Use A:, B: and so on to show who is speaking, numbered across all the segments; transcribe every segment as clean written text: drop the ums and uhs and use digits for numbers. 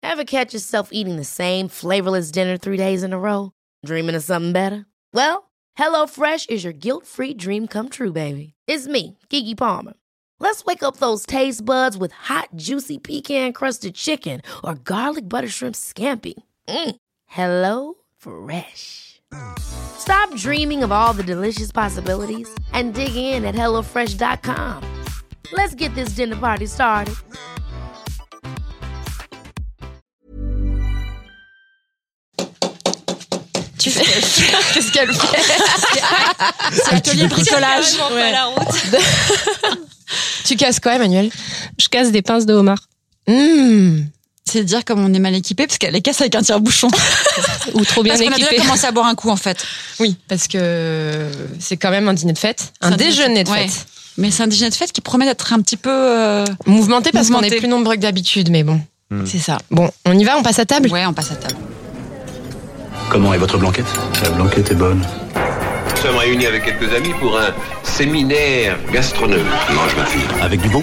A: Ever catch yourself eating the same flavorless dinner 3 days in a row? Dreaming of something better? Well, HelloFresh is your guilt-free dream come true, baby. It's me, Keke Palmer. Let's wake up those taste buds with hot, juicy pecan-crusted chicken or garlic butter shrimp scampi. Hello Fresh. Stop dreaming of all the delicious possibilities and dig in at HelloFresh.com. Let's get this dinner party started.
B: Qu'est-ce qu'elle fait? C'est atelier bricolage.
C: Ouais. La route.
B: Tu casses quoi, Emmanuel?
C: Je casse des pinces de homard.
D: C'est dire comme on est mal équipé parce qu'elle les casse avec un tire-bouchon.
C: Ou trop bien équipé.
D: Parce qu'on a déjà commencé à boire un coup en fait.
B: Oui, parce que c'est quand même un dîner de fête, un déjeuner de fête.
D: Ouais. Mais c'est un déjeuner de fête qui promet d'être un petit peu
B: mouvementé parce qu'on est plus nombreux que d'habitude, mais bon.
D: C'est ça.
B: Bon, on y va, on passe à table?
D: Ouais, on passe à table.
E: Comment est votre blanquette?
F: La blanquette est bonne.
G: Nous sommes réunis avec quelques amis pour un séminaire gastronomique.
E: Mange ma fille. Avec du bon?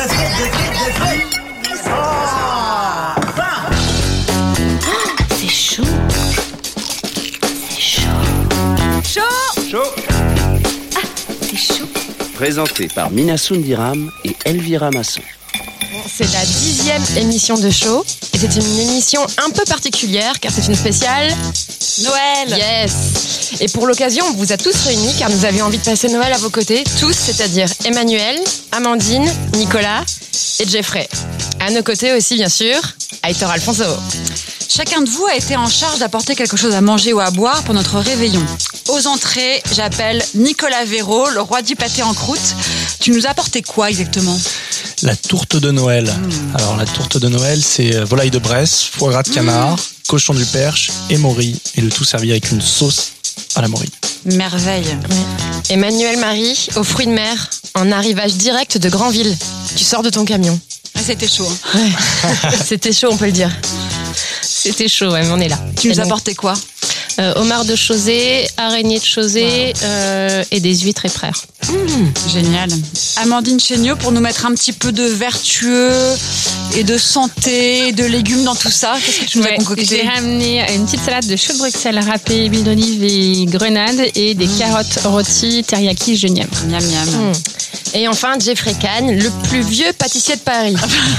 A: C'est chaud. C'est chaud. Chaud.
G: Chaud.
A: C'est chaud.
E: Présenté par Minasoun Diram et Elvira Masson.
B: C'est la 10e émission de Chaud et c'est une émission un peu particulière car c'est une spéciale
D: Noël.
B: Yes. Et pour l'occasion, on vous a tous réunis car nous avions envie de passer Noël à vos côtés, tous, c'est-à-dire Emmanuel, Amandine, Nicolas et Jeffrey. À nos côtés aussi, bien sûr, Aitor Alfonso.
D: Chacun de vous a été en charge d'apporter quelque chose à manger ou à boire pour notre réveillon. Aux entrées, j'appelle Nicolas Véraud, le roi du pâté en croûte. Tu nous as apporté quoi exactement?
F: La tourte de Noël. Alors la tourte de Noël, c'est volaille de Bresse, foie gras de canard, cochon du Perche et morille. Et le tout servi avec une sauce à la morille.
D: Merveille.
B: Emmanuel Marie, aux fruits de mer, en arrivage direct de Granville. Tu sors de ton camion.
D: Ah, c'était chaud.
B: Ouais. C'était chaud, on peut le dire.
C: C'était chaud, ouais, mais on est là.
D: Tu nous as apporté quoi?
C: Homard de Chausée, araignée de Chausée et des huîtres et frères.
D: Génial. Amandine Chéniaud, pour nous mettre un petit peu de vertueux et de santé, de légumes dans tout ça, qu'est-ce que tu nous as concocté?
C: J'ai ramené une petite salade de choux de Bruxelles râpée, huile d'olive et grenade et des carottes rôties, teriyaki, genièvre.
D: Miam miam.
B: Et enfin, Jeffrey Kahn, le plus vieux pâtissier de Paris.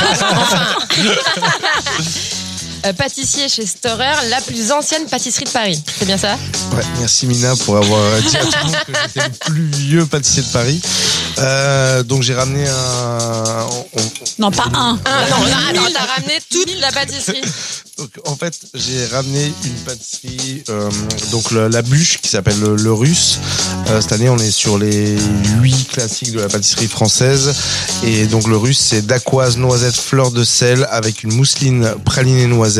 B: Pâtissier chez Storer, la plus ancienne pâtisserie de Paris. C'est bien ça?
H: Ouais, merci Mina pour avoir dit à tout le monde que j'étais le plus vieux pâtissier de Paris. Donc j'ai ramené un...
D: Non, pas un.
B: Non, t'as ramené toute la pâtisserie.
H: Donc, en fait, j'ai ramené une pâtisserie, donc la bûche qui s'appelle le Russe. Cette année, on est sur les 8 classiques de la pâtisserie française. Et donc le Russe, c'est dacquoise, noisette, fleur de sel avec une mousseline pralinée noisette.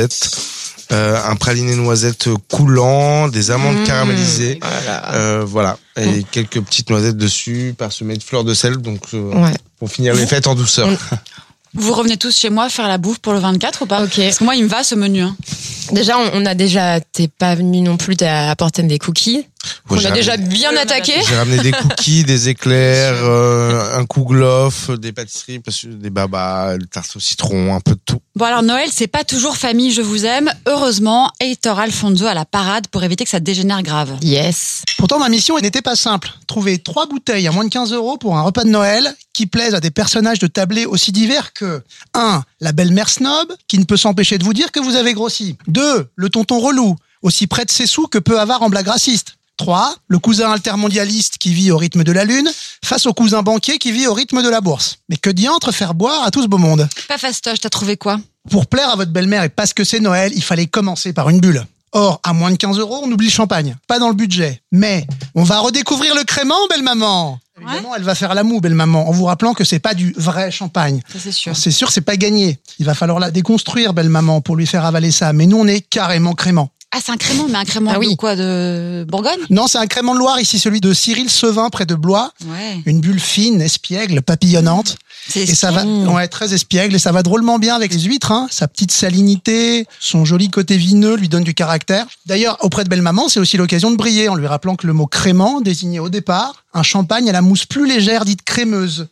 H: Un praliné noisette coulant, des amandes caramélisées, voilà, et quelques petites noisettes dessus, parsemées de fleurs de sel, donc pour finir les fêtes en douceur.
D: Vous revenez tous chez moi faire la bouffe pour le 24 ou pas?
B: Ok.
D: Parce que moi, il me va ce menu. Hein.
B: Déjà, t'es pas venu non plus, t'as apporté des cookies. On a déjà bien attaqué.
H: J'ai ramené des cookies, des éclairs, un kouglof, des pâtisseries, des babas, des tartes au citron, un peu de tout.
D: Bon alors Noël, c'est pas toujours famille, je vous aime. Heureusement, Aitor Alfonso à la parade pour éviter que ça dégénère grave.
B: Yes.
I: Pourtant, ma mission n'était pas simple. Trouver 3 bouteilles à moins de 15 € pour un repas de Noël qui plaisent à des personnages de tablés aussi divers que 1. La belle-mère snob, qui ne peut s'empêcher de vous dire que vous avez grossi. 2. Le tonton relou, aussi près de ses sous que peu avare en blague raciste. 3. Le cousin altermondialiste qui vit au rythme de la lune face au cousin banquier qui vit au rythme de la bourse. Mais que diantre faire boire à tout ce beau monde?
D: Pas fastoche, t'as trouvé quoi?
I: Pour plaire à votre belle-mère et parce que c'est Noël, il fallait commencer par une bulle. Or, à moins de 15 €, on oublie le champagne. Pas dans le budget. Mais on va redécouvrir le crément, belle maman. Évidemment, elle va faire la moue, belle maman, en vous rappelant que c'est pas du vrai champagne.
D: Ça, c'est sûr.
I: C'est sûr, c'est pas gagné. Il va falloir la déconstruire, belle maman, pour lui faire avaler ça. Mais nous, on est carrément crément.
D: Ah, c'est un crément, mais un crément de quoi? De Bourgogne?
I: Non, c'est un crément de Loire, ici, celui de Cyril Sevin, près de Blois.
D: Ouais.
I: Une bulle fine, espiègle, papillonnante. Et ça va, très espiègle, et ça va drôlement bien avec les huîtres, hein. Sa petite salinité, son joli côté vineux lui donne du caractère. D'ailleurs, auprès de belle maman, c'est aussi l'occasion de briller, en lui rappelant que le mot crément désignait au départ un champagne à la mousse plus légère, dite crémeuse.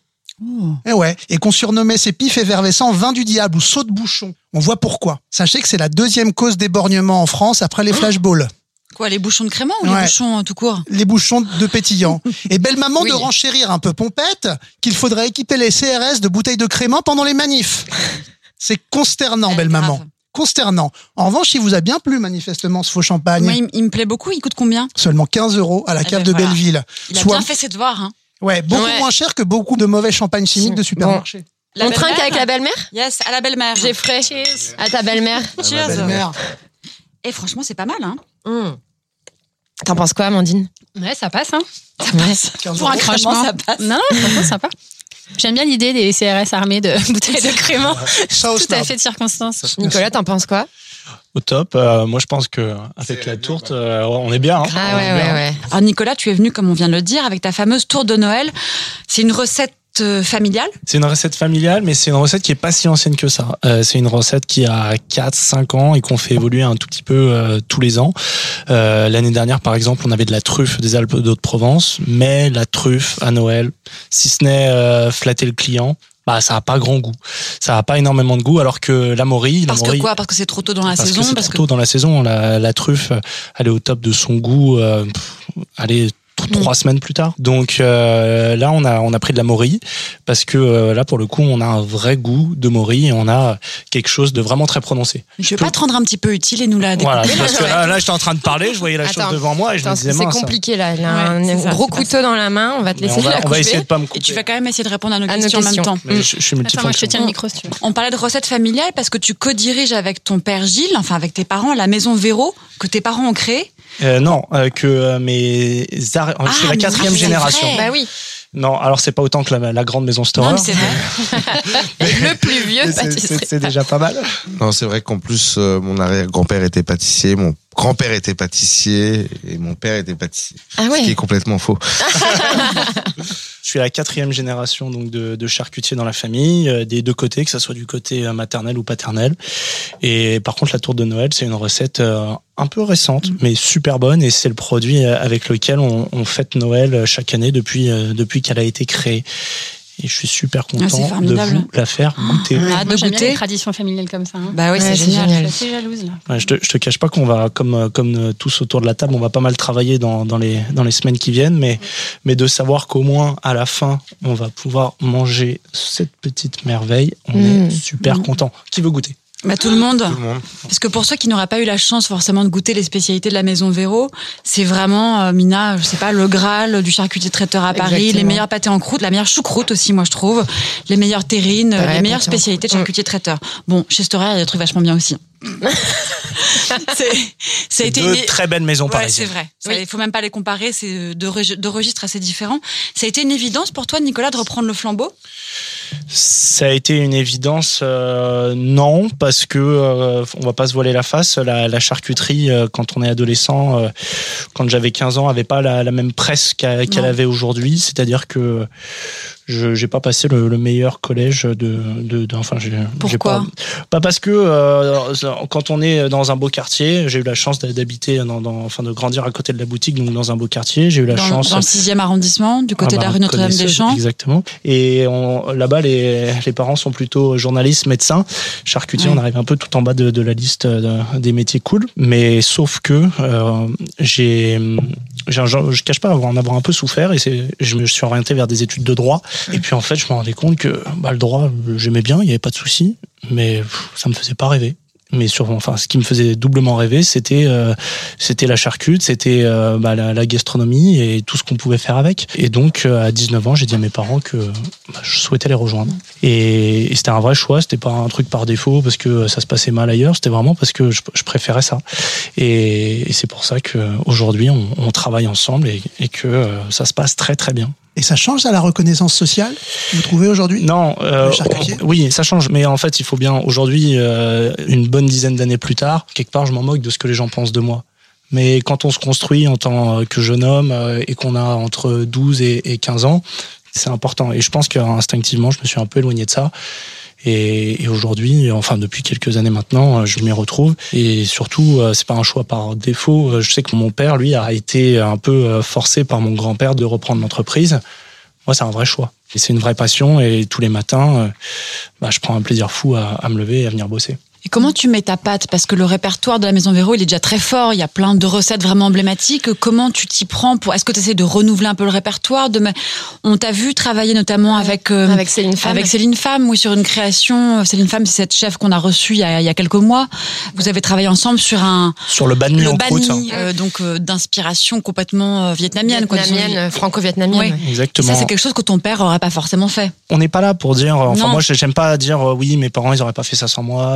I: Et ouais, et qu'on surnommait ces pifs effervescents vin du diable ou saut de bouchon. On voit pourquoi. Sachez que c'est la 2e cause d'éborgnement en France après les flashballs.
D: Quoi, les bouchons de crément ou les bouchons tout court?
I: Les bouchons de pétillant. Et belle maman de renchérir un peu pompette qu'il faudrait équiper les CRS de bouteilles de crément pendant les manifs. C'est consternant, belle maman. Consternant. En revanche, il vous a bien plu manifestement ce faux champagne.
D: Moi, il me plaît beaucoup. Il coûte combien?
I: Seulement 15 € à la cave de Belleville.
D: Il a bien fait ses devoirs. Hein.
I: Ouais, beaucoup moins cher que beaucoup de mauvais champagne chimiques de supermarché.
B: On trinque avec la belle-mère?
D: Yes, à la belle-mère.
B: Geoffrey, à ta belle-mère.
D: Cheers.
I: Belle-mère.
D: Et franchement, c'est pas mal. Hein.
B: T'en penses quoi, Amandine?
C: Ouais, ça passe. Hein.
D: Ça passe.
C: Pour un crachement,
D: ça passe.
C: Non, franchement, sympa. J'aime bien l'idée des CRS armés de bouteilles de crément. Tout à fait de circonstance.
B: Nicolas, t'en penses quoi?
F: Au top. Moi, je pense que avec la tourte, on est bien. Hein.
B: Ah ouais.
D: Alors Nicolas, tu es venu, comme on vient de le dire, avec ta fameuse tourte de Noël. C'est une recette familiale?
F: C'est une recette familiale, mais c'est une recette qui est pas si ancienne que ça. C'est une recette qui a 4-5 ans et qu'on fait évoluer un tout petit peu tous les ans. L'année dernière, par exemple, on avait de la truffe des Alpes d'Haute-Provence, mais la truffe à Noël, si ce n'est flatter le client, ça a pas grand goût. Ça a pas énormément de goût, alors que la morille...
D: Parce que quoi? Parce que c'est trop tôt dans la saison?
F: Parce que c'est trop tôt dans la saison. La truffe, elle est au top de son goût. Elle est 3 semaines plus tard. Donc là, on a pris de la morille parce que là, pour le coup, on a un vrai goût de morille et on a quelque chose de vraiment très prononcé.
D: Je vais pas te rendre un petit peu utile et nous la découper.
F: Voilà, parce que là, j'étais en train de parler, je voyais la chose devant moi et je me disais,
B: c'est compliqué là. Il a un gros couteau dans la main. On va te laisser la couper.
F: On va essayer de pas me couper.
D: Et tu vas quand même essayer de répondre à nos questions en même temps.
F: Mais je suis multifonction.
C: Attends, moi je te tiens le micro si tu veux.
D: On parlait de recettes familiales parce que tu co-diriges avec ton père Gilles, enfin avec tes parents, la maison Véro que tes parents ont créée.
F: Non, que c'est la 4e génération.
B: Bah oui.
F: Non, alors c'est pas autant que la grande maison Storer.
D: Non, mais c'est vrai.
B: Le plus vieux pâtisserie.
F: C'est déjà pas mal.
H: Non, c'est vrai qu'en plus, mon arrière-grand-père était pâtissier, mon grand-père était pâtissier et mon père était pâtissier.
B: Ah ouais.
H: Ce qui est complètement faux.
F: Je suis la 4e génération donc de charcutiers dans la famille, des deux côtés, que ça soit du côté maternel ou paternel. Et par contre, la tourte de Noël, c'est une recette un peu récente, mais super bonne. Et c'est le produit avec lequel on fête Noël chaque année depuis qu'elle a été créée. Et je suis super content de vous la faire goûter.
C: Moi, j'aime bien les traditions familiales comme ça. Hein.
D: Bah oui, c'est génial.
C: Je suis assez jalouse là.
F: Ouais, je te cache pas qu'on va, comme tous autour de la table, on va pas mal travailler dans les semaines qui viennent, mais de savoir qu'au moins à la fin, on va pouvoir manger cette petite merveille, on est super content. Qui veut goûter?
D: Bah, tout le monde. Parce que pour ceux qui n'auraient pas eu la chance forcément de goûter les spécialités de la maison Véro, c'est vraiment, Mina, je sais pas, le Graal du charcutier traiteur à Paris, les meilleurs pâtés en croûte, la meilleure choucroute aussi, moi je trouve, les meilleures terrines, les meilleures spécialités de charcutier traiteur. Bon, chez Storer, il y a des trucs vachement bien aussi.
F: C'est deux très belles maisons parisiennes.
D: C'est vrai. Il faut même pas les comparer, c'est deux registres assez différents. Ça a été une évidence pour toi, Nicolas, de reprendre le flambeau?
F: Ça a été une évidence, non, parce que on va pas se voiler la face. La charcuterie, quand on est adolescent, quand j'avais 15 ans, avait pas la même presse qu'elle avait aujourd'hui. C'est-à-dire que j'ai pas passé le meilleur collège enfin,
D: pourquoi?
F: Pas parce que quand on est dans un beau quartier, j'ai eu la chance d'habiter de grandir à côté de la boutique, donc dans un beau quartier. J'ai eu la chance
D: dans le 6e arrondissement, du côté de la rue Notre-Dame-des-Champs.
F: Exactement. Et là-bas, les parents sont plutôt journalistes, médecins, charcutiers. On arrive un peu tout en bas de la liste des métiers cool. Mais sauf que je cache pas en avoir un peu souffert et je me suis orienté vers des études de droit. Et puis en fait, je me rendais compte que le droit, j'aimais bien, il n'y avait pas de souci, mais ça me faisait pas rêver. Mais ce qui me faisait doublement rêver, c'était la charcute, c'était la gastronomie et tout ce qu'on pouvait faire avec. Et donc à 19 ans, j'ai dit à mes parents que je souhaitais les rejoindre. Et c'était un vrai choix, c'était pas un truc par défaut parce que ça se passait mal ailleurs, c'était vraiment parce que je préférais ça. Et c'est pour ça qu'aujourd'hui on travaille ensemble et que ça se passe très très bien.
I: Et ça change la reconnaissance sociale, vous trouvez aujourd'hui?
F: Non, oui, ça change. Mais en fait, il faut bien, aujourd'hui, une bonne dizaine d'années plus tard, quelque part, je m'en moque de ce que les gens pensent de moi. Mais quand on se construit en tant que jeune homme et qu'on a entre 12 et 15 ans, c'est important. Et je pense qu'instinctivement, je me suis un peu éloigné de ça. Et aujourd'hui, enfin depuis quelques années maintenant, je m'y retrouve. Et surtout, c'est pas un choix par défaut. Je sais que mon père, lui, a été un peu forcé par mon grand-père de reprendre l'entreprise. Moi, c'est un vrai choix. Et c'est une vraie passion. Et tous les matins, je prends un plaisir fou à me lever et à venir bosser.
D: Et comment tu mets ta patte? Parce que le répertoire de la Maison Véro, il est déjà très fort. Il y a plein de recettes vraiment emblématiques. Comment tu t'y prends est-ce que tu essaies de renouveler un peu le répertoire? On t'a vu travailler notamment avec
B: Céline Femme.
D: Avec Céline Femme, oui, sur une création. Céline Femme, c'est cette chef qu'on a reçue il y a quelques mois. Vous avez travaillé ensemble sur
F: le banh mi en croûte.
D: Donc d'inspiration complètement vietnamienne.
B: Franco-vietnamienne.
D: Oui.
F: Exactement.
D: Et ça, c'est quelque chose que ton père aurait pas forcément fait.
F: On n'est pas là pour dire. Moi, j'aime pas dire oui, mes parents, ils auraient pas fait ça sans moi.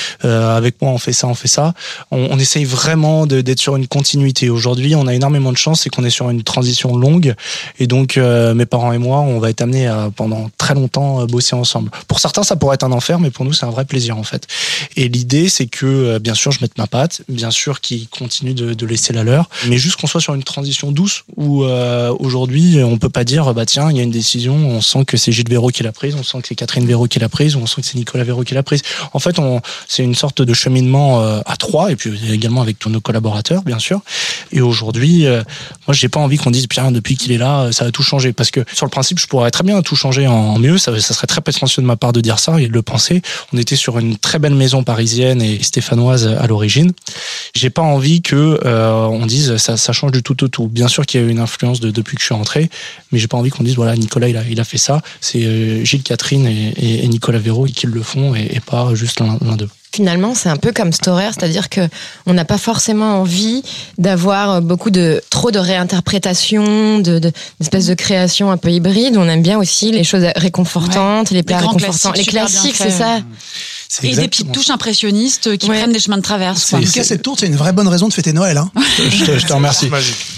F: Avec moi, on fait ça. On essaye vraiment d'être sur une continuité. Aujourd'hui, on a énormément de chance, c'est qu'on est sur une transition longue. Et donc, mes parents et moi, on va être amenés à, pendant très longtemps, bosser ensemble. Pour certains, ça pourrait être un enfer, mais pour nous, c'est un vrai plaisir, en fait. Et l'idée, c'est que, bien sûr, je mette ma patte, bien sûr, qu'ils continuent de laisser la leur, mais juste qu'on soit sur une transition douce où, aujourd'hui, on peut pas dire, tiens, il y a une décision, on sent que c'est Gilles Véraud qui l'a prise, on sent que c'est Catherine Véraud qui l'a prise, ou on sent que c'est Nicolas Véraud qui l'a prise. En fait, c'est une sorte de cheminement à trois, et puis également avec tous nos collaborateurs, bien sûr. Et aujourd'hui, moi, j'ai pas envie qu'on dise, bien, depuis qu'il est là, ça a tout changé. Parce que sur le principe, je pourrais très bien tout changer en mieux. Ça serait très prétentieux de ma part de dire ça et de le penser. On était sur une très belle maison parisienne et stéphanoise à l'origine. J'ai pas envie que on dise ça change du tout au tout. Bien sûr qu'il y a eu une influence depuis que je suis rentré, mais j'ai pas envie qu'on dise voilà, Nicolas il a fait ça. C'est Gilles, Catherine et Nicolas Véraud qui le font et pas juste l'un d'eux.
B: Finalement, c'est un peu comme Storer, c'est-à-dire que on n'a pas forcément envie d'avoir trop de réinterprétations, d'espèces de créations un peu hybrides. On aime bien aussi les choses réconfortantes, les plats réconfortants, les classiques, c'est ça.
D: Et des petites touches impressionnistes qui prennent des chemins de traverse.
I: En tout cas, cette tourte, c'est une vraie bonne raison de fêter Noël. Hein.
F: Je te remercie.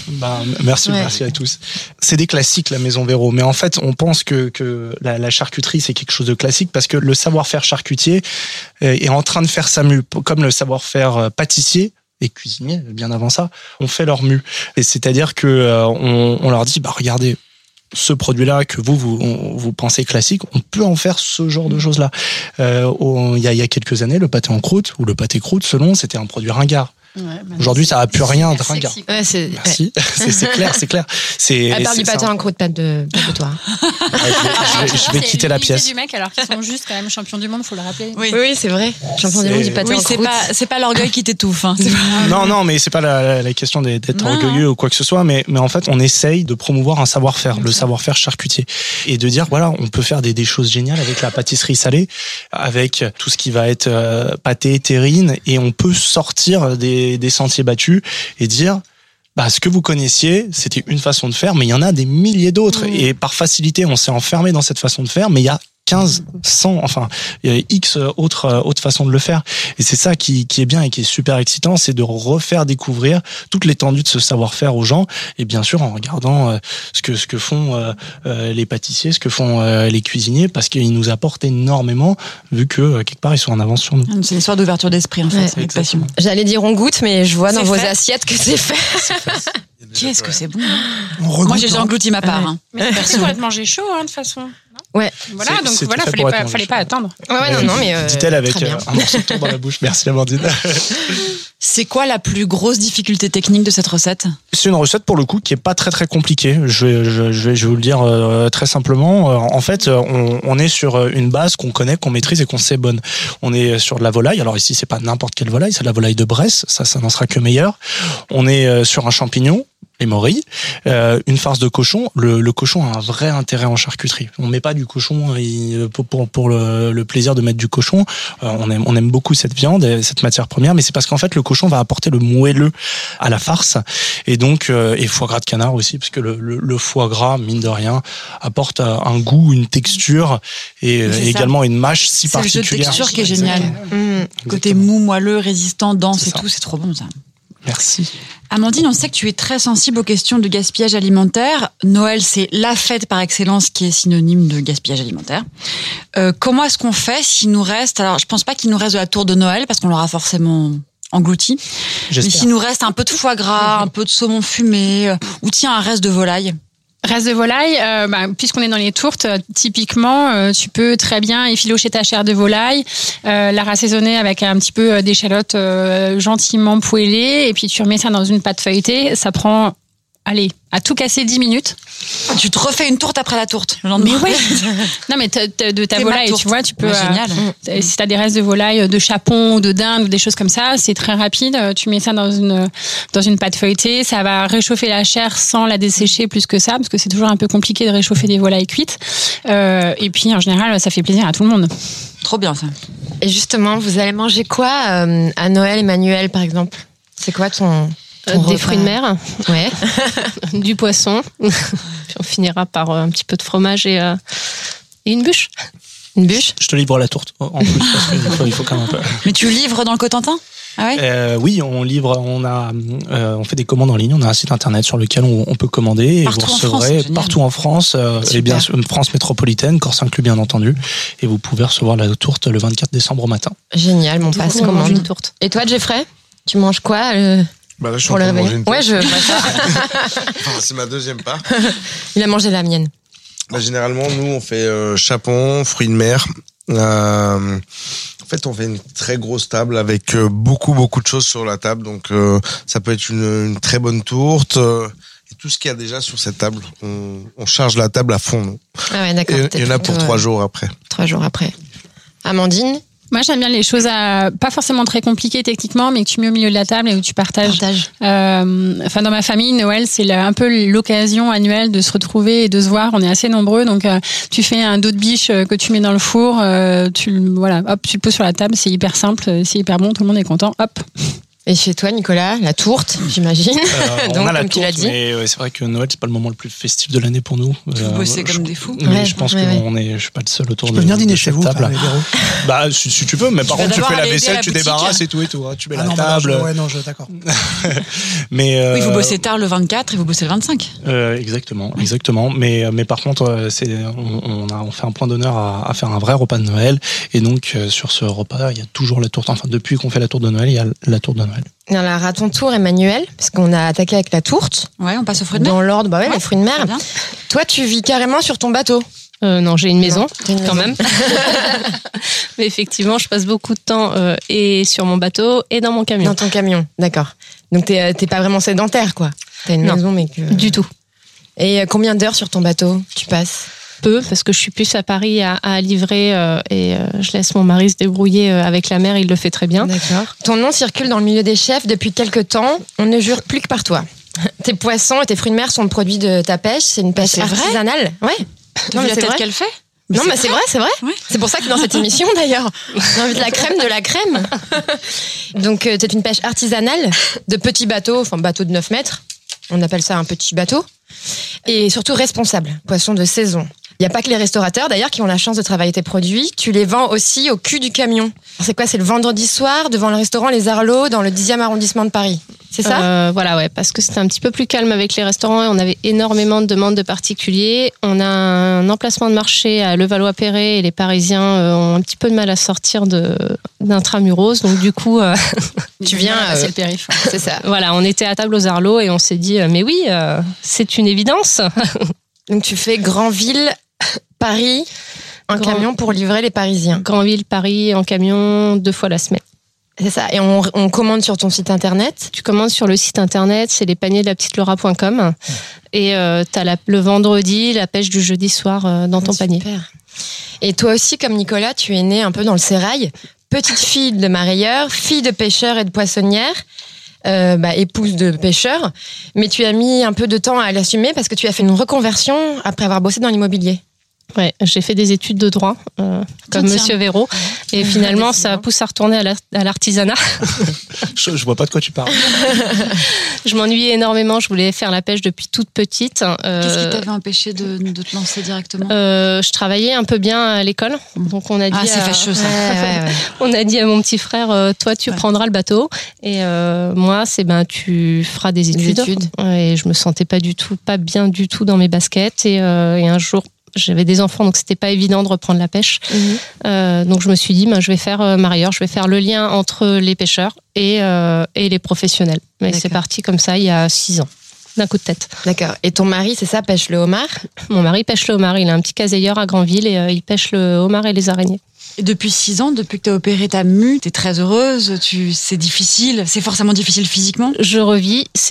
F: Merci à tous. C'est des classiques, la Maison Véraud. Mais en fait, on pense que la charcuterie, c'est quelque chose de classique parce que le savoir-faire charcutier est en train de faire sa mue. Comme le savoir-faire pâtissier et cuisinier, bien avant ça, on fait leur mue. Et c'est-à-dire que on leur dit, regardez, ce produit-là que vous pensez classique, on peut en faire ce genre de choses-là. Il y a quelques années, le pâté en croûte ou le pâté croûte, selon, c'était un produit ringard. Aujourd'hui, ça n'a plus rien de ringard.
B: Merci.
F: C'est clair.
B: À part du pâté en croûte, pas de toi.
F: Je vais quitter la pièce.
C: C'est du mec, alors qu'ils sont juste quand même champions du monde, faut le rappeler.
B: Oui, c'est vrai. Champion du monde du pâté en croûte.
D: C'est pas l'orgueil qui t'étouffe. Hein.
F: Non, mais c'est pas la question d'être orgueilleux ou quoi que ce soit, mais en fait, on essaye de promouvoir un savoir-faire, le savoir-faire charcutier, et de dire voilà, on peut faire des choses géniales avec la pâtisserie salée, avec tout ce qui va être pâté, terrine, et on peut sortir des sentiers battus et dire ce que vous connaissiez, c'était une façon de faire, mais il y en a des milliers d'autres. Et par facilité, on s'est enfermé dans cette façon de faire, mais il y a 15, 100, enfin, il y a X autres façons de le faire. Et c'est ça qui est bien et qui est super excitant, c'est de refaire découvrir toute l'étendue de ce savoir-faire aux gens. Et bien sûr, en regardant ce que font les pâtissiers, ce que font les cuisiniers, parce qu'ils nous apportent énormément, vu que quelque part, ils sont en avance sur nous.
D: C'est une histoire d'ouverture d'esprit, en fait, avec passion.
B: J'allais dire on goûte, mais je vois dans vos assiettes que c'est fait.
D: Qu'est-ce que c'est bon.
I: Moi,
D: j'ai déjà englouti ma part.
C: Mais c'est pour être mangé chaud, de toute façon.
B: Ouais.
C: Voilà, donc voilà, fallait pas attendre.
B: Non, mais
F: dit-elle avec un morceau de tour dans la bouche. Merci, Amandine.
D: C'est quoi la plus grosse difficulté technique de cette recette?
F: C'est une recette pour le coup qui est pas très très compliquée. Je vais vous le dire très simplement. En fait, on est sur une base qu'on connaît, qu'on maîtrise et qu'on sait bonne. On est sur de la volaille. Alors ici, c'est pas n'importe quelle volaille, c'est de la volaille de Bresse. Ça n'en sera que meilleur. On est sur un champignon. Les morilles, une farce de cochon. Le cochon a un vrai intérêt en charcuterie. On met pas du cochon pour le plaisir de mettre du cochon. On aime beaucoup cette viande, cette matière première, mais c'est parce qu'en fait le cochon va apporter le moelleux à la farce, et donc et foie gras de canard aussi, parce que le foie gras, mine de rien, apporte un goût, une texture et également une mâche si particulière.
D: C'est le jeu de texture qui est génial. Côté mou, moelleux, résistant, dense et tout, c'est trop bon ça.
F: Merci.
D: Amandine, on sait que tu es très sensible aux questions de gaspillage alimentaire. Noël, c'est la fête par excellence qui est synonyme de gaspillage alimentaire. Comment est-ce qu'on fait s'il nous reste... Alors, je pense pas qu'il nous reste de la tour de Noël, parce qu'on l'aura forcément englouti. Mais s'il nous reste un peu de foie gras, un peu de saumon fumé, ou tiens, un reste de volaille.
C: Reste de volaille, puisqu'on est dans les tourtes, typiquement, tu peux très bien effilocher ta chair de volaille, la rassaisonner avec un petit peu d'échalotes gentiment poêlées, et puis tu remets ça dans une pâte feuilletée. Ça prend allez, à tout casser 10 minutes.
D: Tu te refais une tourte après la tourte le lendemain.
C: Mais ouais. Non, mais de ta volaille, tu vois, tu peux.
D: Génial.
C: Si t'as des restes de volaille, de chapon, de dinde ou des choses comme ça, c'est très rapide. Tu mets ça dans une pâte feuilletée. Ça va réchauffer la chair sans la dessécher plus que ça, parce que c'est toujours un peu compliqué de réchauffer des volailles cuites. Et puis, en général, ça fait plaisir à tout le monde.
D: Trop bien, ça.
B: Et justement, vous allez manger quoi à Noël, Emmanuel, par exemple? C'est quoi ton
J: des fruits de mer,
B: ouais.
J: Du poisson, puis on finira par un petit peu de fromage et une bûche.
B: Une bûche.
F: Je te livre la tourte en plus parce qu'il faut quand même un peu.
D: Mais tu livres dans le Cotentin? Ah ouais.
F: Oui, on livre. On fait des commandes en ligne. On a un site internet sur lequel on peut commander et
D: partout
F: vous recevrez partout en France et bien France métropolitaine, Corse inclus bien entendu. Et vous pouvez recevoir la tourte le 24 décembre au matin.
B: Génial, mon passe commande une tourte. Et toi, Jeffrey, tu manges quoi
H: Bah là, je suis en train de manger une tourte.
B: Ouais, je vois ça.
H: Enfin, c'est ma deuxième part.
B: Il a mangé la mienne.
H: Bah, généralement, nous, on fait chapon, fruits de mer. En fait, on fait une très grosse table avec beaucoup de choses sur la table. Donc, ça peut être une très bonne tourte. Et tout ce qu'il y a déjà sur cette table, on charge la table à fond. Nous.
B: Ah ouais, d'accord.
H: Et il y en a pour 3 jours après.
B: 3 jours après. Amandine?
C: Moi, j'aime bien les choses pas forcément très compliquées techniquement, mais que tu mets au milieu de la table et où tu partages. Dans ma famille, Noël, c'est un peu l'occasion annuelle de se retrouver et de se voir. On est assez nombreux, donc tu fais un dos de biche que tu mets dans le four, tu le poses sur la table, c'est hyper simple, c'est hyper bon, tout le monde est content, hop.
B: Et chez toi, Nicolas, la tourte, j'imagine.
F: Donc, on a la tourte, tu l'as dit. Mais c'est vrai que Noël, c'est pas le moment le plus festif de l'année pour nous.
D: Vous bossez comme des fous.
F: Mais je pense que je suis pas le seul autour de.
I: Je peux venir dîner chez vous,
F: table. Bah, si tu peux, mais par contre, tu fais la vaisselle, tu débarrasses et tout. Hein. Tu mets la table.
I: D'accord.
F: Mais
D: oui, vous bossez tard le 24 et vous bossez le 25.
F: Exactement. Mais par contre, on fait un point d'honneur à faire un vrai repas de Noël. Et donc, sur ce repas, il y a toujours la tourte. Enfin, depuis qu'on fait la tourte de Noël, il y a la tourte de Noël.
B: Alors, à ton tour, Emmanuel, parce qu'on a attaqué avec la tourte.
D: Ouais, on passe aux fruits de mer.
B: Dans l'ordre, les fruits de mer. Toi, tu vis carrément sur ton bateau.
J: Non, j'ai une maison, quand même. Mais effectivement, je passe beaucoup de temps et sur mon bateau et dans mon camion.
B: Dans ton camion, d'accord. Donc, t'es pas vraiment sédentaire, quoi. T'as une maison, mais que...
J: Du tout.
B: Et combien d'heures sur ton bateau tu passes?
J: Peu, parce que je suis plus à Paris à livrer et je laisse mon mari se débrouiller avec la mer, il le fait très bien.
B: D'accord. Ton nom circule dans le milieu des chefs depuis quelques temps, on ne jure plus que par toi. Tes poissons et tes fruits de mer sont le produit de ta pêche, c'est une pêche artisanale. Ouais.
D: Non, mais la tête qu'elle fait.
B: Non, mais c'est vrai. Ouais. C'est pour ça que dans cette émission, d'ailleurs, on invite la crème de la crème. Donc, c'est une pêche artisanale de petits bateaux, enfin bateaux de 9 mètres. On appelle ça un petit bateau. Et surtout responsable, poisson de saison. Il n'y a pas que les restaurateurs, d'ailleurs, qui ont la chance de travailler tes produits. Tu les vends aussi au cul du camion. C'est quoi? C'est le vendredi soir, devant le restaurant Les Arlots, dans le 10e arrondissement de Paris. C'est ça?
J: Voilà, ouais, parce que c'était un petit peu plus calme avec les restaurants et on avait énormément de demandes de particuliers. On a un emplacement de marché à Levallois-Perret et les Parisiens ont un petit peu de mal à sortir d'intramuros. Donc, du coup,
B: tu viens,
J: c'est le périph'.
B: C'est ça.
J: Voilà, on était à table aux Arlots et on s'est dit, mais oui, c'est une évidence.
B: Donc, tu fais Granville, Paris, en camion pour livrer les Parisiens.
J: Granville, Paris, en camion 2 fois la semaine.
B: C'est ça. Et on commande sur ton site internet?
J: Tu commandes sur le site internet, c'est lespaniers-de-la-petite-Laura.com. Et t'as le vendredi, la pêche du jeudi soir dans ton panier.
B: Et toi aussi, comme Nicolas, tu es née un peu dans le sérail. Petite fille de marailleur, fille de pêcheur et de poissonnière. Épouse de pêcheur. Mais tu as mis un peu de temps à l'assumer parce que tu as fait une reconversion après avoir bossé dans l'immobilier.
J: Ouais, j'ai fait des études de droit, comme Monsieur Véro, et finalement ça pousse à retourner à l'artisanat.
F: Je vois pas de quoi tu parles.
J: Je m'ennuyais énormément, je voulais faire la pêche depuis toute petite.
D: Qu'est-ce qui t'avait empêché de te lancer directement?
J: Je travaillais un peu bien à l'école, donc on a dit.
D: Ah, c'est fâcheux ça.
J: Ouais. On a dit à mon petit frère, toi tu prendras le bateau, et moi c'est tu feras des études. Et je me sentais pas bien du tout dans mes baskets, et un jour. J'avais des enfants, donc c'était pas évident de reprendre la pêche. Donc je me suis dit, je vais faire marailleur, je vais faire le lien entre les pêcheurs et les professionnels. Mais c'est parti comme ça il y a 6 ans, d'un coup de tête.
B: D'accord. Et ton mari, c'est ça, pêche le homard?
J: Mon mari pêche le homard, il a un petit caseilleur à Granville et il pêche le homard et les araignées.
D: Et depuis 6 ans, depuis que tu as opéré ta mue, tu es très heureuse, c'est difficile, c'est forcément difficile physiquement?
J: Je revis, c'est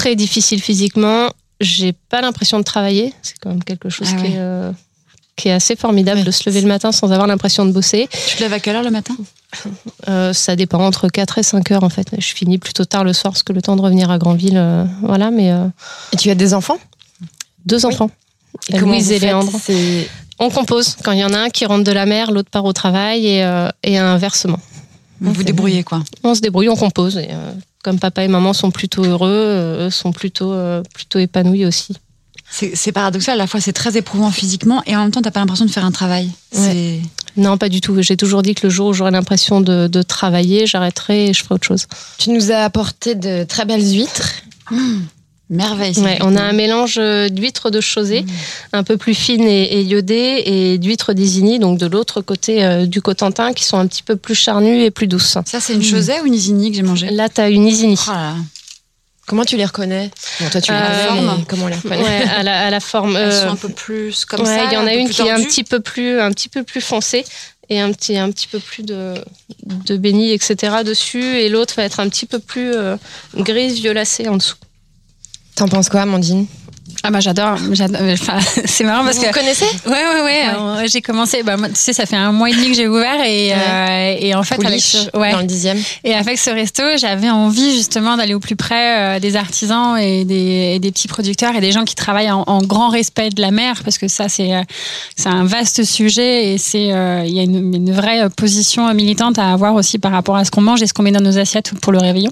J: très difficile physiquement. J'ai pas l'impression de travailler. C'est quand même quelque chose qui est assez formidable de se lever le matin sans avoir l'impression de bosser.
D: Tu te lèves à quelle heure le matin ?
J: Ça dépend, entre 4 et 5 heures en fait. Je finis plutôt tard le soir parce que le temps de revenir à Granville, voilà. Mais
B: Et tu as des enfants ?
J: 2 enfants.
B: Et
J: Louise et Léandre. On compose. Quand il y en a un qui rentre de la mer, l'autre part au travail et inversement.
D: Vous débrouillez quoi ?
J: On se débrouille, on compose. Et, comme papa et maman sont plutôt heureux, sont plutôt épanouis aussi.
D: C'est paradoxal, à la fois c'est très éprouvant physiquement et en même temps t'as pas l'impression de faire un travail.
J: Ouais. Non, pas du tout. J'ai toujours dit que le jour où j'aurai l'impression de travailler, j'arrêterai et je ferai autre chose.
B: Tu nous as apporté de très belles huîtres.
D: Merveille.
J: Ouais, on a un mélange d'huîtres de Chausey, un peu plus fines et iodées, et d'huîtres d'Isigny, donc de l'autre côté du Cotentin, qui sont un petit peu plus charnues et plus douces.
D: Ça, c'est une Chausey ou une Isigny que j'ai mangée ?
J: Là, t'as une Isigny.
D: Oh là.
B: Comment tu les reconnais ? Bon, toi, tu les reconnais, mais comment on les reconnaît ?
J: Ouais, à la forme.
D: Elles sont un peu plus comme ça.
J: Il y en a une qui est un petit peu plus foncée et un petit peu plus de béni, etc. dessus, et l'autre va être un petit peu plus grise, violacée en dessous.
B: T'en penses quoi, Amandine ?
C: Ah bah j'adore. Enfin, c'est marrant parce que...
B: Vous connaissez ?
C: Ouais. J'ai commencé, moi, tu sais, ça fait 1 mois et demi que j'ai ouvert et en fait
B: Pouliche, dans le 10e.
C: Et avec ce resto, j'avais envie justement d'aller au plus près des artisans et des petits producteurs et des gens qui travaillent en grand respect de la mer, parce que ça c'est un vaste sujet et il y a une vraie position militante à avoir aussi par rapport à ce qu'on mange et ce qu'on met dans nos assiettes pour le réveillon.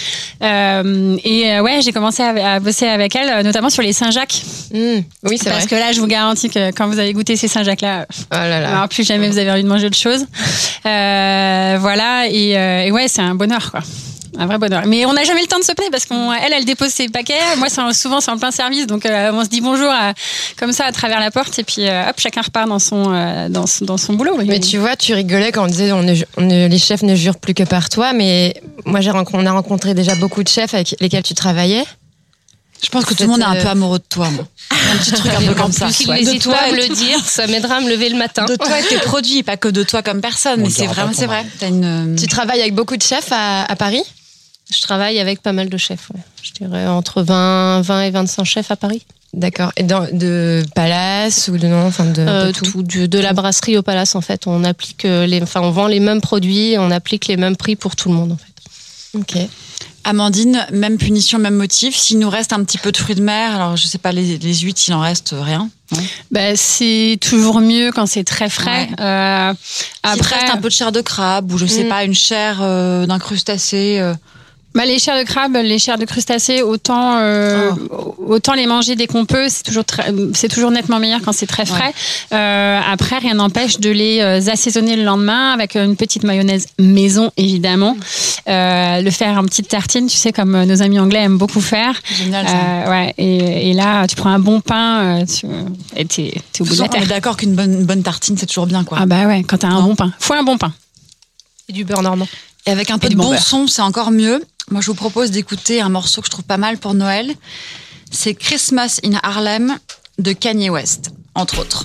C: J'ai commencé à bosser avec elle, notamment sur les Saint-Jacques.
B: Oui, c'est vrai.
C: Parce que là, je vous garantis que quand vous avez goûté ces Saint-Jacques-là, alors plus jamais vous avez envie de manger autre chose. Voilà, et ouais, c'est un bonheur, quoi. Un vrai bonheur. Mais on n'a jamais le temps de se plaindre parce qu'elle dépose ses paquets. Moi, souvent, c'est en plein service. Donc, on se dit bonjour comme ça à travers la porte. Et puis, hop, chacun repart dans son boulot. Oui.
B: Mais tu vois, tu rigolais quand on disait les chefs ne jurent plus que par toi. Mais moi, on a rencontré déjà beaucoup de chefs avec lesquels tu travaillais.
D: Je pense que tout le monde est un peu amoureux de toi, moi. Un petit truc un peu comme ça.
J: S'il n'hésite pas à me le dire, ça m'aidera à me lever le matin.
D: De toi et tes produits, pas que de toi comme personne. Mais c'est vrai.
B: Tu travailles avec beaucoup de chefs à Paris ?
J: Je travaille avec pas mal de chefs, ouais. Je dirais entre 20 et 25 chefs à Paris.
B: D'accord. Et de Palace ou de non, enfin de tout.
J: De la brasserie au Palace, en fait. On applique on vend les mêmes produits, on applique les mêmes prix pour tout le monde, en fait.
B: Ok.
D: Amandine, même punition, même motif. S'il nous reste un petit peu de fruits de mer, alors je sais pas, les huîtres, s'il en reste rien.
C: C'est toujours mieux quand c'est très frais.
D: Ouais.
C: Après,
D: reste un peu de chair de crabe ou je sais pas, une chair d'un crustacé.
C: Les chairs de crabe, les chairs de crustacés, autant les manger dès qu'on peut. C'est toujours nettement meilleur quand c'est très frais. Ouais. Après, rien n'empêche de les assaisonner le lendemain avec une petite mayonnaise maison, évidemment. Le faire en petite tartine, tu sais, comme nos amis anglais aiment beaucoup faire.
D: Génial, ça.
C: Ouais. Et là, tu prends un bon pain, et t'es au bout de la terre.
D: On est d'accord qu'une bonne tartine, c'est toujours bien, quoi.
C: Ah bah ouais, quand t'as un bon pain. Faut un bon pain.
J: Et du beurre normand.
D: Et avec un peu de bon son, c'est encore mieux. Moi, je vous propose d'écouter un morceau que je trouve pas mal pour Noël. C'est Christmas in Harlem de Kanye West, entre autres.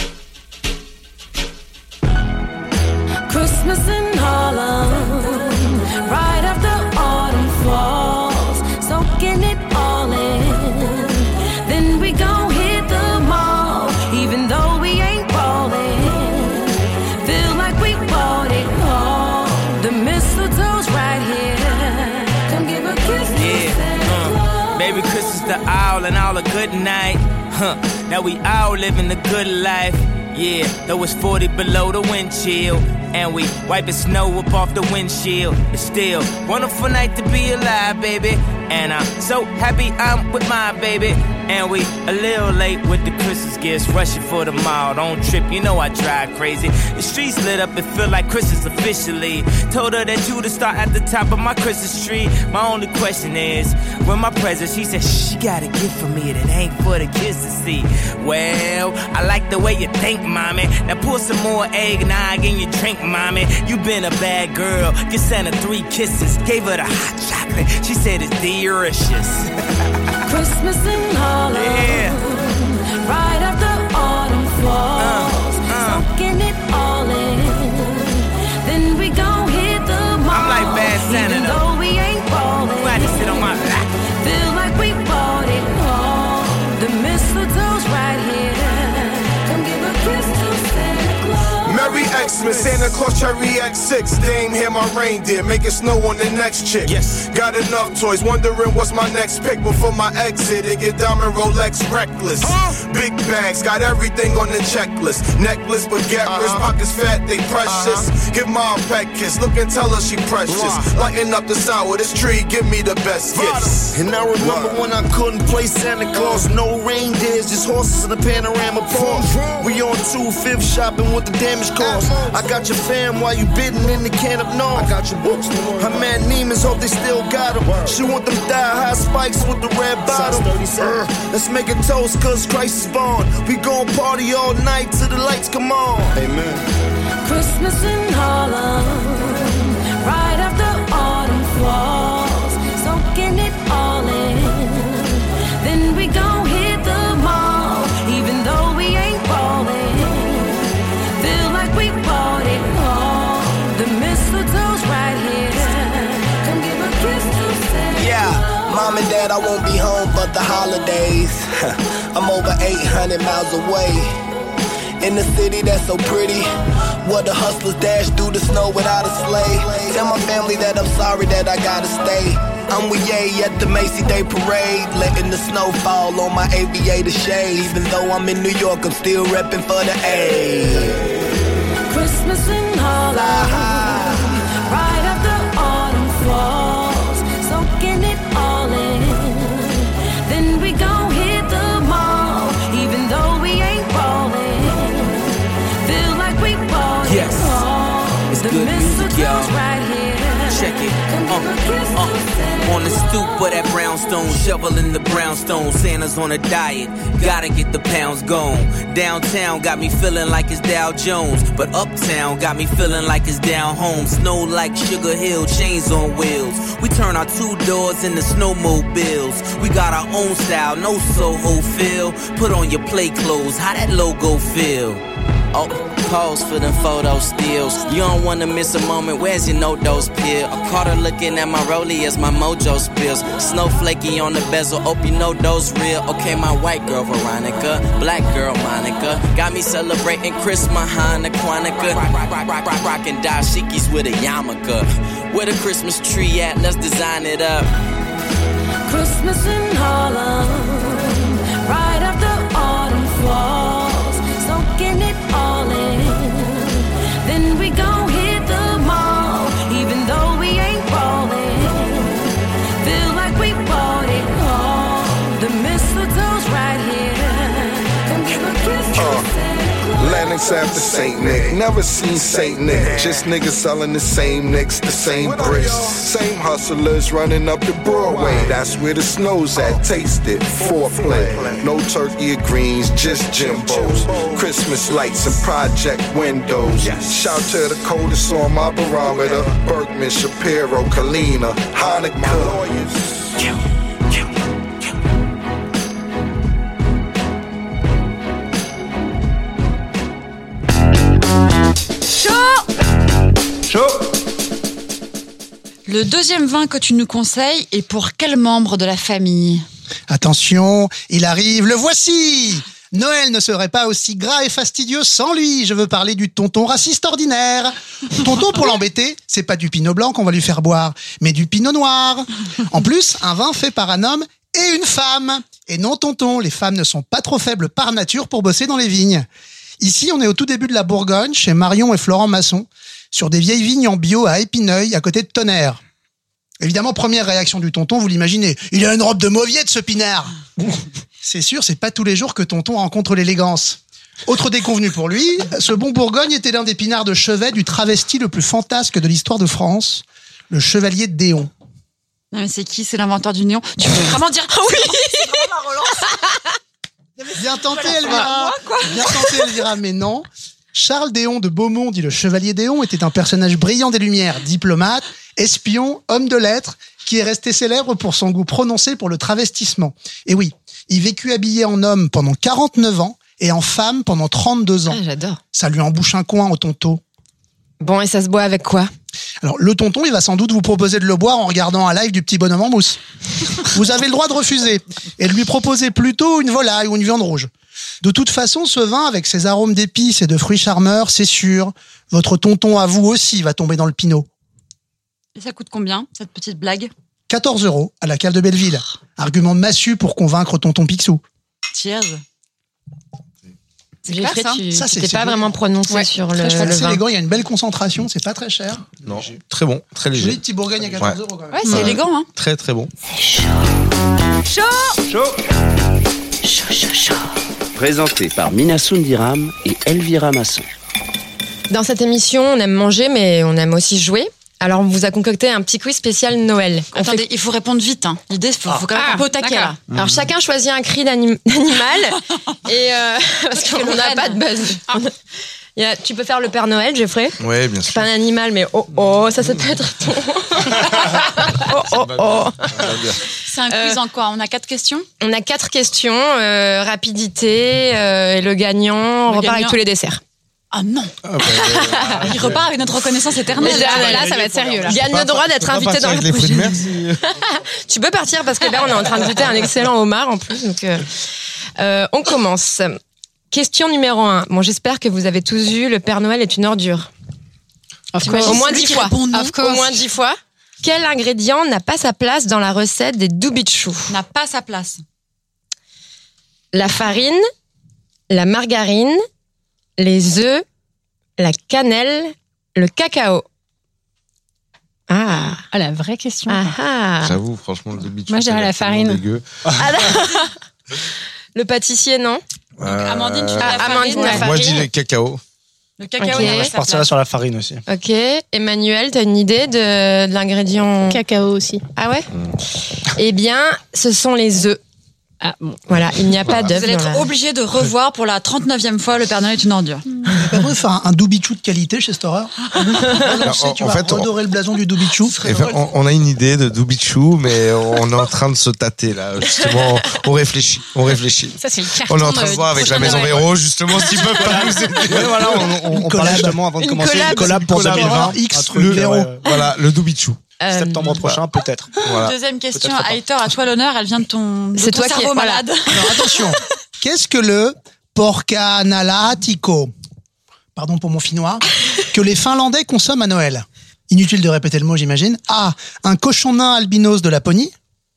K: Christmas in Harlem, right after autumn falls, soaking it all in. Then we gon' hit the mall, even though we ain't ballin'. Feel like we bought it all. The mistletoe's right here.
L: Merry Christmas to all and all a good night. Now we all living the good life. Yeah, though it's 40 below the wind chill, and we wiping snow up off the windshield. It's still wonderful night to be alive, baby. And I'm so happy I'm with my baby. And we a little late with the Christmas gifts, rushing for the mall. Don't trip, you know I drive crazy. The streets lit up, it feel like Christmas officially. Told her that you to start at the top of my Christmas tree. My only question is, when my present, she said, she got a gift for me that ain't for the kids to see. Well, I like the way you think, mommy. Now pour some more eggnog in your drink, mommy. You been a bad girl. Get Santa 3 kisses. Gave her the hot chocolate. She said it's delicious.
K: Christmas in Harlem, yeah. Right after autumn falls, soaking it all in. Then we gon' hit the mall.
L: I'm like Bad Santa,
K: even though we ain't ballin'.
L: Glad to sit on my lap.
K: Feel like we
M: Christmas, Santa Claus Cherry X6. Dame here, my reindeer, making snow on the next chick. Yes. Got enough toys, wondering what's my next pick before my exit. It get diamond Rolex reckless. Big bags, got everything on the checklist. Necklace, baguette wrist, pockets fat, they precious. Give mom a pet kiss, look and tell her she precious. Lighten up the sour, this tree, give me the best gifts.
N: And I remember when I couldn't play Santa Claus, no reindeers, just horses in the panorama park. We on 2/5 shopping with the damage cost. I got your fam while you bidding in the can up north. I got your books. Her man Neiman's hope they still got them. She want them thigh-high spikes with the red bottom. Let's make a toast cause Christ is born. We gon' party all night till the lights come on. Amen.
K: Christmas in Harlem, right after autumn falls, soaking it all in. Then we gon' hit the mall, even though we ain't ballin'. Feel like we bought it all. The mistletoe's right here. Come give a kiss to Santa.
N: Yeah, mom and dad, I won't be home for the holidays. I'm over 800 miles away. In the city that's so pretty, where the hustlers dash through the snow without a sleigh. Tell my family that I'm sorry that I gotta stay. I'm with Ye at the Macy Day Parade, letting the snow fall on my aviator shade. Even though I'm in New York, I'm still repping for the A.
K: Christmas in Harlem, right after autumn falls, soaking it all in. Then we gon' hit the mall, even though we ain't ballin'. Feel like we bought it all.
L: It's
K: the
L: good music, y'all.
K: Right here.
L: Check it. On the stoop of that brownstone, shoveling the brownstone. Santa's on a diet, gotta get the pounds gone. Downtown got me feeling like it's Dow Jones, but uptown got me feeling like it's down home. Snow like Sugar Hill, chains on wheels. We turn our 2 doors into snowmobiles. We got our own style, no Soho feel. Put on your play clothes, how that logo feel? Oh, pose for them photo stills. You don't wanna miss a moment, where's your no-dose pill? I caught her looking at my rollie as my mojo spills. Snowflakey on the bezel, hope you know those real. Okay, my white girl Veronica, black girl Monica, got me celebrating Christmas, Hanukkah, rockin' dashikis with a yarmulke. Where the Christmas tree at? Let's design it up.
K: Christmas in Harlem, right after autumn falls, soaking it all in. Then we gon' hit the mall, even though we ain't ballin'. Feel like we bought it all. The mistletoe's right here. Come give a kiss to Santa.
M: Lennox after Saint Nick, never seen Saint Nick. Just niggas selling the same nicks, the same bricks. Same hustlers running up the Broadway. That's where the snow's at, taste it, foreplay. No turkey or greens, just Jimbos. Christmas lights and project windows. Shout to the coldest on my barometer. Bergman, Shapiro, Kalina, Hanukkah.
D: Le deuxième vin que tu nous conseilles est pour quel membre de la famille?
I: Attention, il arrive, le voici! Noël ne serait pas aussi gras et fastidieux sans lui. Je veux parler du tonton raciste ordinaire. Tonton, pour l'embêter, c'est pas du pinot blanc qu'on va lui faire boire, mais du pinot noir. En plus, un vin fait par un homme et une femme. Et non, tonton, les femmes ne sont pas trop faibles par nature pour bosser dans les vignes. Ici, on est au tout début de la Bourgogne, chez Marion et Florent Masson, sur des vieilles vignes en bio à Épineuil, à côté de Tonnerre. Évidemment, première réaction du tonton, vous l'imaginez. Il a une robe de mauviette, ce pinard. C'est sûr, c'est pas tous les jours que tonton rencontre l'élégance. Autre déconvenu pour lui, ce bon Bourgogne était l'un des pinards de chevet du travesti le plus fantasque de l'histoire de France, le chevalier de Déon.
D: Non, mais c'est qui? C'est l'inventeur du néon? Tu peux vraiment dire oui? C'est vraiment la relance.
I: Bien tenté, Elvira. Bien tenté, Elvira, mais non. Charles Déon de Beaumont, dit le chevalier Déon, était un personnage brillant des Lumières, diplomate, espion, homme de lettres, qui est resté célèbre pour son goût prononcé pour le travestissement. Et oui, il vécut habillé en homme pendant 49 ans et en femme pendant 32 ans.
B: Ah, j'adore.
I: Ça lui embouche un coin au tonton.
B: Bon, et ça se boit avec quoi?
I: Alors, le tonton, il va sans doute vous proposer de le boire en regardant un live du petit bonhomme en mousse. Vous avez le droit de refuser et de lui proposer plutôt une volaille ou une viande rouge. De toute façon, ce vin, avec ses arômes d'épices et de fruits charmeurs, c'est sûr, Votre tonton à vous aussi va tomber dans le pinot.
D: Et ça coûte combien, cette petite blague?
I: 14 € à la cale de Belleville. Argument massue pour convaincre tonton Picsou.
D: Cheers.
B: J'ai
D: clair,
B: fait,
D: ça.
B: tu
I: Ça, c'est
B: t'es pas
I: joli.
B: vraiment prononcé
C: Ouais,
B: sur
I: Je crois que
B: le
I: c'est
B: vin.
I: élégant, il y a une belle concentration, c'est pas très cher.
H: Non, très bon, très
I: Joli
H: léger.
I: petit Bourgogne à 14 € quand même.
D: Ouais, c'est élégant, hein.
H: Très très bon.
E: Présenté par Minasoun Diram et Elvira Masson.
B: Dans cette émission, on aime manger, mais on aime aussi jouer. Alors, on vous a concocté un petit quiz spécial Noël.
D: Attendez, il faut répondre vite. Hein. L'idée, faut quand même un peu au taquet, là.
B: Alors, chacun choisit un cri d'animal. Et parce qu'on n'a pas de buzz. Tu peux faire le Père Noël, Geoffrey.
H: Ouais, bien
B: C'est
H: sûr.
B: pas un animal, mais ça peut être ton.
D: C'est un quiz en quoi? On a 4 questions?
B: On a 4 questions, rapidité, et le gagnant repart avec tous les desserts.
D: Ah non. Il repart avec notre reconnaissance éternelle.
B: Là, ça va être sérieux. Là. Gagne le droit d'être invité dans la prochaine. Tu peux partir parce que là, on est en train de goûter un excellent homard en plus. Donc, on commence. Question numéro 1. Bon, j'espère que vous avez tous vu Le Père Noël est une ordure. Au moins 10 fois. Au moins 10 fois. Quel ingrédient n'a pas sa place dans la recette des doubichous?
D: N'a pas sa place.
B: La farine, la margarine, les œufs, la cannelle, le cacao. Ah,
C: la vraie question.
H: J'avoue, franchement, le débit.
C: Moi, je dirais la farine.
H: Dégueu.
B: Le pâtissier, non?
D: Amandine, tu dis la
B: Amandine, la farine.
H: Moi, je dis le cacao.
D: Le cacao,
B: Ok.
F: Je partirais sur la farine aussi.
B: Ok. Emmanuel, t'as une idée de l'ingrédient?
J: Cacao aussi.
B: Ah ouais? Eh bien, ce sont les œufs.
C: Ah bon.
B: Voilà, il n'y a pas d'œufs.
D: Vous allez être obligé de revoir pour la 39e fois Le Père Noël est une ordure.
I: C'est pas vrai de faire un doubichou de qualité chez Storer. Tu vas redorer le blason du doubichou.
H: On a une idée de doubichou, mais on est en train de se tâter là. Justement, on réfléchit.
C: Ça, c'est le carton.
H: On est en train de voir avec la Maison Véro, justement, s'ils peuvent pas nous aider.
F: Ouais, voilà, on parlait justement avant de commencer une collab pour 2020.
I: X,
F: Un truc,
I: le Véro.
H: Voilà, le doubichou.
F: Septembre prochain, peut-être.
H: Voilà.
D: Deuxième question,
F: Peut-être pas.
D: Aitor, à toi l'honneur, elle vient de ton cerveau malade.
I: Alors attention, qu'est-ce que le porcanalatico, pardon pour mon finnois, que les Finlandais consomment à Noël? Inutile de répéter le mot, j'imagine. A. Un cochon nain albinos de Laponie.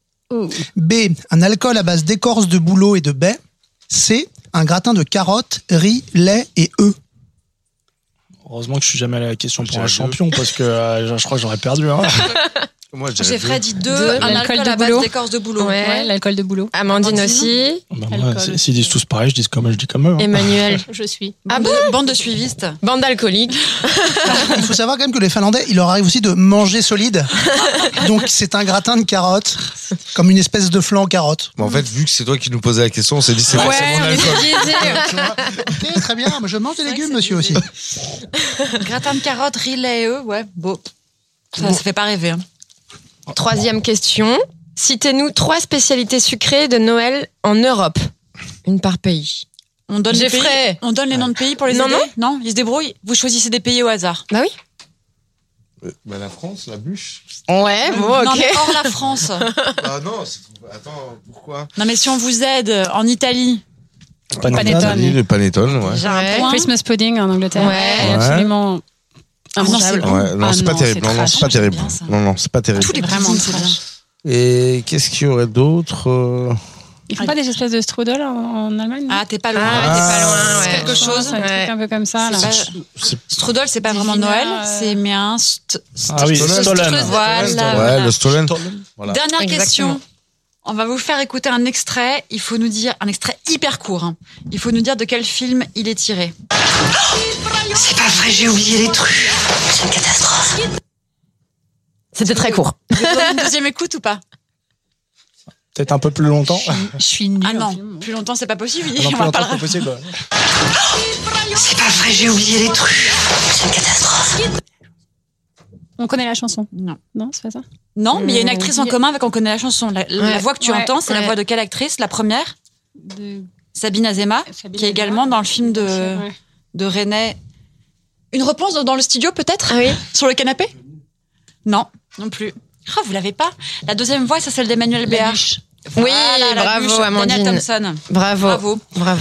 I: B. Un alcool à base d'écorce de bouleau et de baies. C. Un gratin de carottes, riz, lait et œufs.
F: Heureusement que je suis jamais allé à la question pour un champion parce que je crois que j'aurais perdu. Hein.
H: Moi,
D: J'ai Freddy 2, un alcool à base d'écorce de bouleau.
B: Ouais,
C: l'alcool de boulot.
B: Amandine aussi.
F: Bah, moi, s'ils disent tous pareil, je dis comme eux. Hein.
B: Emmanuel.
J: Je suis.
D: Bande de suivistes.
B: Bande d'alcooliques.
I: Il faut savoir quand même que les Finlandais, il leur arrive aussi de manger solide. Donc c'est un gratin de carottes, comme une espèce de flan carotte.
H: Mais en fait, vu que c'est toi qui nous posais la question, on s'est dit c'est forcément de l'alcool.
I: Ok, très bien, mais je mange des légumes, monsieur aussi.
D: Gratin de carottes, riz, lait et œufs, ouais, beau. Ça fait pas rêver. Hein.
B: Troisième question. Citez-nous 3 spécialités sucrées de Noël en Europe. Une par pays.
D: On donne les
B: Geoffrey.
D: pays. On donne les noms de pays pour les aider. Non, ils se débrouillent. Vous choisissez des pays au hasard.
B: Bah oui.
H: Bah, la France, la bûche.
B: Ouais, bon, ok.
D: Non, mais hors la France.
H: Ah non, attends, pourquoi?
D: Non, mais si on vous aide en Italie.
C: Panettone.
H: Le panettone, ouais.
D: J'ai un point.
C: Christmas pudding en Angleterre.
B: Ouais.
C: Absolument.
D: Ah non, c'est bon.
H: Ouais, non, c'est pas terrible. Non, c'est pas terrible. Non, c'est pas terrible.
D: Tous les vraiment c'est bien.
H: Et qu'est-ce qu'il y aurait d'autre?
C: Ils font pas des espèces de strudel en Allemagne?
D: Ah, t'es pas loin.
B: t'es pas loin, ouais.
D: Quelque chose.
C: Un truc un peu comme ça. Là.
D: Strudel, c'est pas vraiment Noël, c'est mais un
F: Ah oui, Stollen.
D: Voilà.
H: Ouais, le Stollen. Voilà.
D: Dernière
B: Exactement.
D: question. On va vous faire écouter un extrait. Il faut nous dire un extrait hyper court. Hein. Il faut nous dire de quel film il est tiré.
O: C'est pas vrai, j'ai oublié les trucs. C'est une catastrophe.
B: C'était très court.
D: Vous voulez donner une deuxième écoute ou pas?
F: Peut-être un peu plus longtemps.
C: Je suis nulle.
D: Ah non, plus longtemps c'est pas possible.
F: Non, plus
D: On va
F: longtemps,
D: pas
F: c'est possible.
O: C'est pas vrai, j'ai oublié les trucs. C'est une catastrophe.
C: On connaît la chanson?
D: Non.
C: Non, c'est pas ça?
D: Non, mais il y a une actrice en commun avec on connaît la chanson. La voix que tu entends, c'est la voix de quelle actrice? La première? Sabine Azema, qui est également dans le film de René. Une réponse dans le studio peut-être?
B: Ah oui.
D: Sur le canapé? Non, non plus. Oh, vous l'avez pas? La deuxième voix, c'est celle d'Emmanuel Béard.
B: Oui,
D: Voilà,
B: bravo
D: bûche,
B: Amandine.
D: Daniel Thompson.
B: Bravo.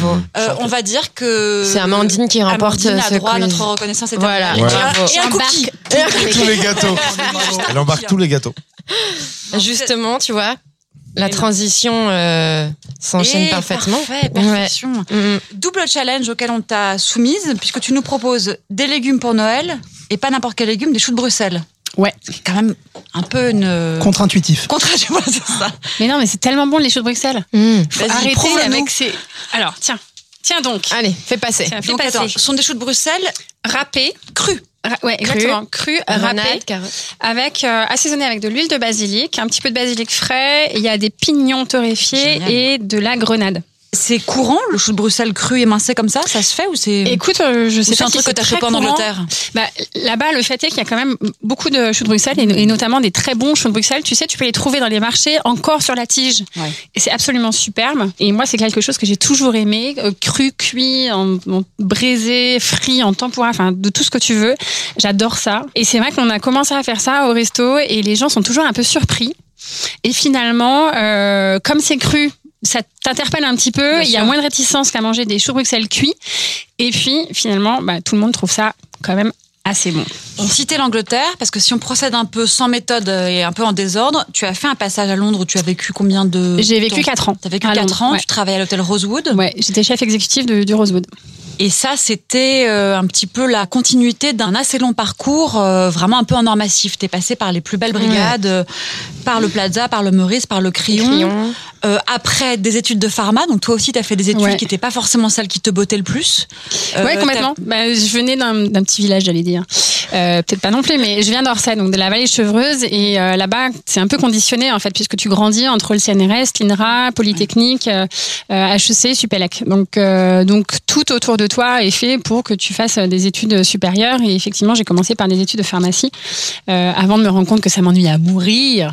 D: On va dire que
B: c'est Amandine qui remporte
D: Amandine
B: ce
D: a droit à
B: quiz.
D: notre reconnaissance
B: Voilà,
D: éternelle.
B: bravo.
D: Et un cookie.
H: Tous les gâteaux. Elle embarque tous les gâteaux.
B: Justement, tu vois, la transition s'enchaîne parfaitement.
D: Parfait, perfection.
B: Ouais.
D: Double challenge auquel on t'a soumise, puisque tu nous proposes des légumes pour Noël, et pas n'importe quel légume, des choux de Bruxelles.
C: Ouais.
D: C'est quand même un peu une...
I: Contre-intuitif.
D: Contre-intuitif, voilà, c'est ça.
C: Mais non, mais c'est tellement bon les choux de Bruxelles. Faut
D: Vas-y,
C: arrêter
D: prouve-le-nous.
C: avec ces. Alors, tiens donc.
B: Allez, fais passer.
C: Tiens, fais
D: Donc,
C: passer.
D: attends, ce sont des choux de Bruxelles
C: Râpés.
D: crus.
C: Ouais, exactement. Cru,
B: Grenade,
C: râpé,
B: carotte.
C: avec assaisonné avec de l'huile de basilic, un petit peu de basilic frais. Il y a des pignons torréfiés
D: Génial.
C: et de la grenade.
D: C'est courant, le chou de Bruxelles cru émincé comme ça se fait ou c'est...
C: Écoute, je sais
D: Ou c'est
C: pas
D: un
C: si
D: truc que
C: c'est
D: t'as
C: très
D: chopé en
C: courant.
D: Angleterre.
C: Bah, là-bas, le fait est qu'il y a quand même beaucoup de choux de Bruxelles et notamment des très bons choux de Bruxelles. Tu sais, tu peux les trouver dans les marchés encore sur la tige.
D: Ouais.
C: Et c'est absolument superbe. Et moi, c'est quelque chose que j'ai toujours aimé. Cru, cuit, en braisé, frit, en tempura, enfin, de tout ce que tu veux. J'adore ça. Et c'est vrai qu'on a commencé à faire ça au resto et les gens sont toujours un peu surpris. Et finalement, comme c'est cru, ça t'interpelle un petit peu.
D: Bien
C: Il y a
D: sûr.
C: moins de réticence qu'à manger des choux de Bruxelles cuits. Et puis, finalement, tout le monde trouve ça quand même assez bon.
D: On citait l'Angleterre, parce que si on procède un peu sans méthode et un peu en désordre, tu as fait un passage à Londres où tu as vécu combien de
C: J'ai vécu
D: temps
C: 4 ans.
D: Tu as vécu
C: à
D: 4
C: Londres,
D: ans,
C: ouais.
D: tu travaillais à l'hôtel Rosewood.
C: Ouais, j'étais chef exécutif du Rosewood.
D: Et ça, c'était un petit peu la continuité d'un assez long parcours, vraiment un peu en or massif. T'es passé par les plus belles brigades, par le Plaza, par le Meurice, par le Crillon. Après des études de pharma, donc toi aussi, t'as fait des études qui n'étaient pas forcément celles qui te bottaient le plus.
C: Ouais, complètement. Je venais d'un petit village, j'allais dire. Peut-être pas non plus, mais je viens d'Orsay, donc de la vallée chevreuse. Et là-bas, c'est un peu conditionné, en fait, puisque tu grandis entre le CNRS, l'INRA, Polytechnique, HEC, Supélec. Donc tout autour de toi est fait pour que tu fasses des études supérieures. Et effectivement, j'ai commencé par des études de pharmacie avant de me rendre compte que ça m'ennuyait à mourir.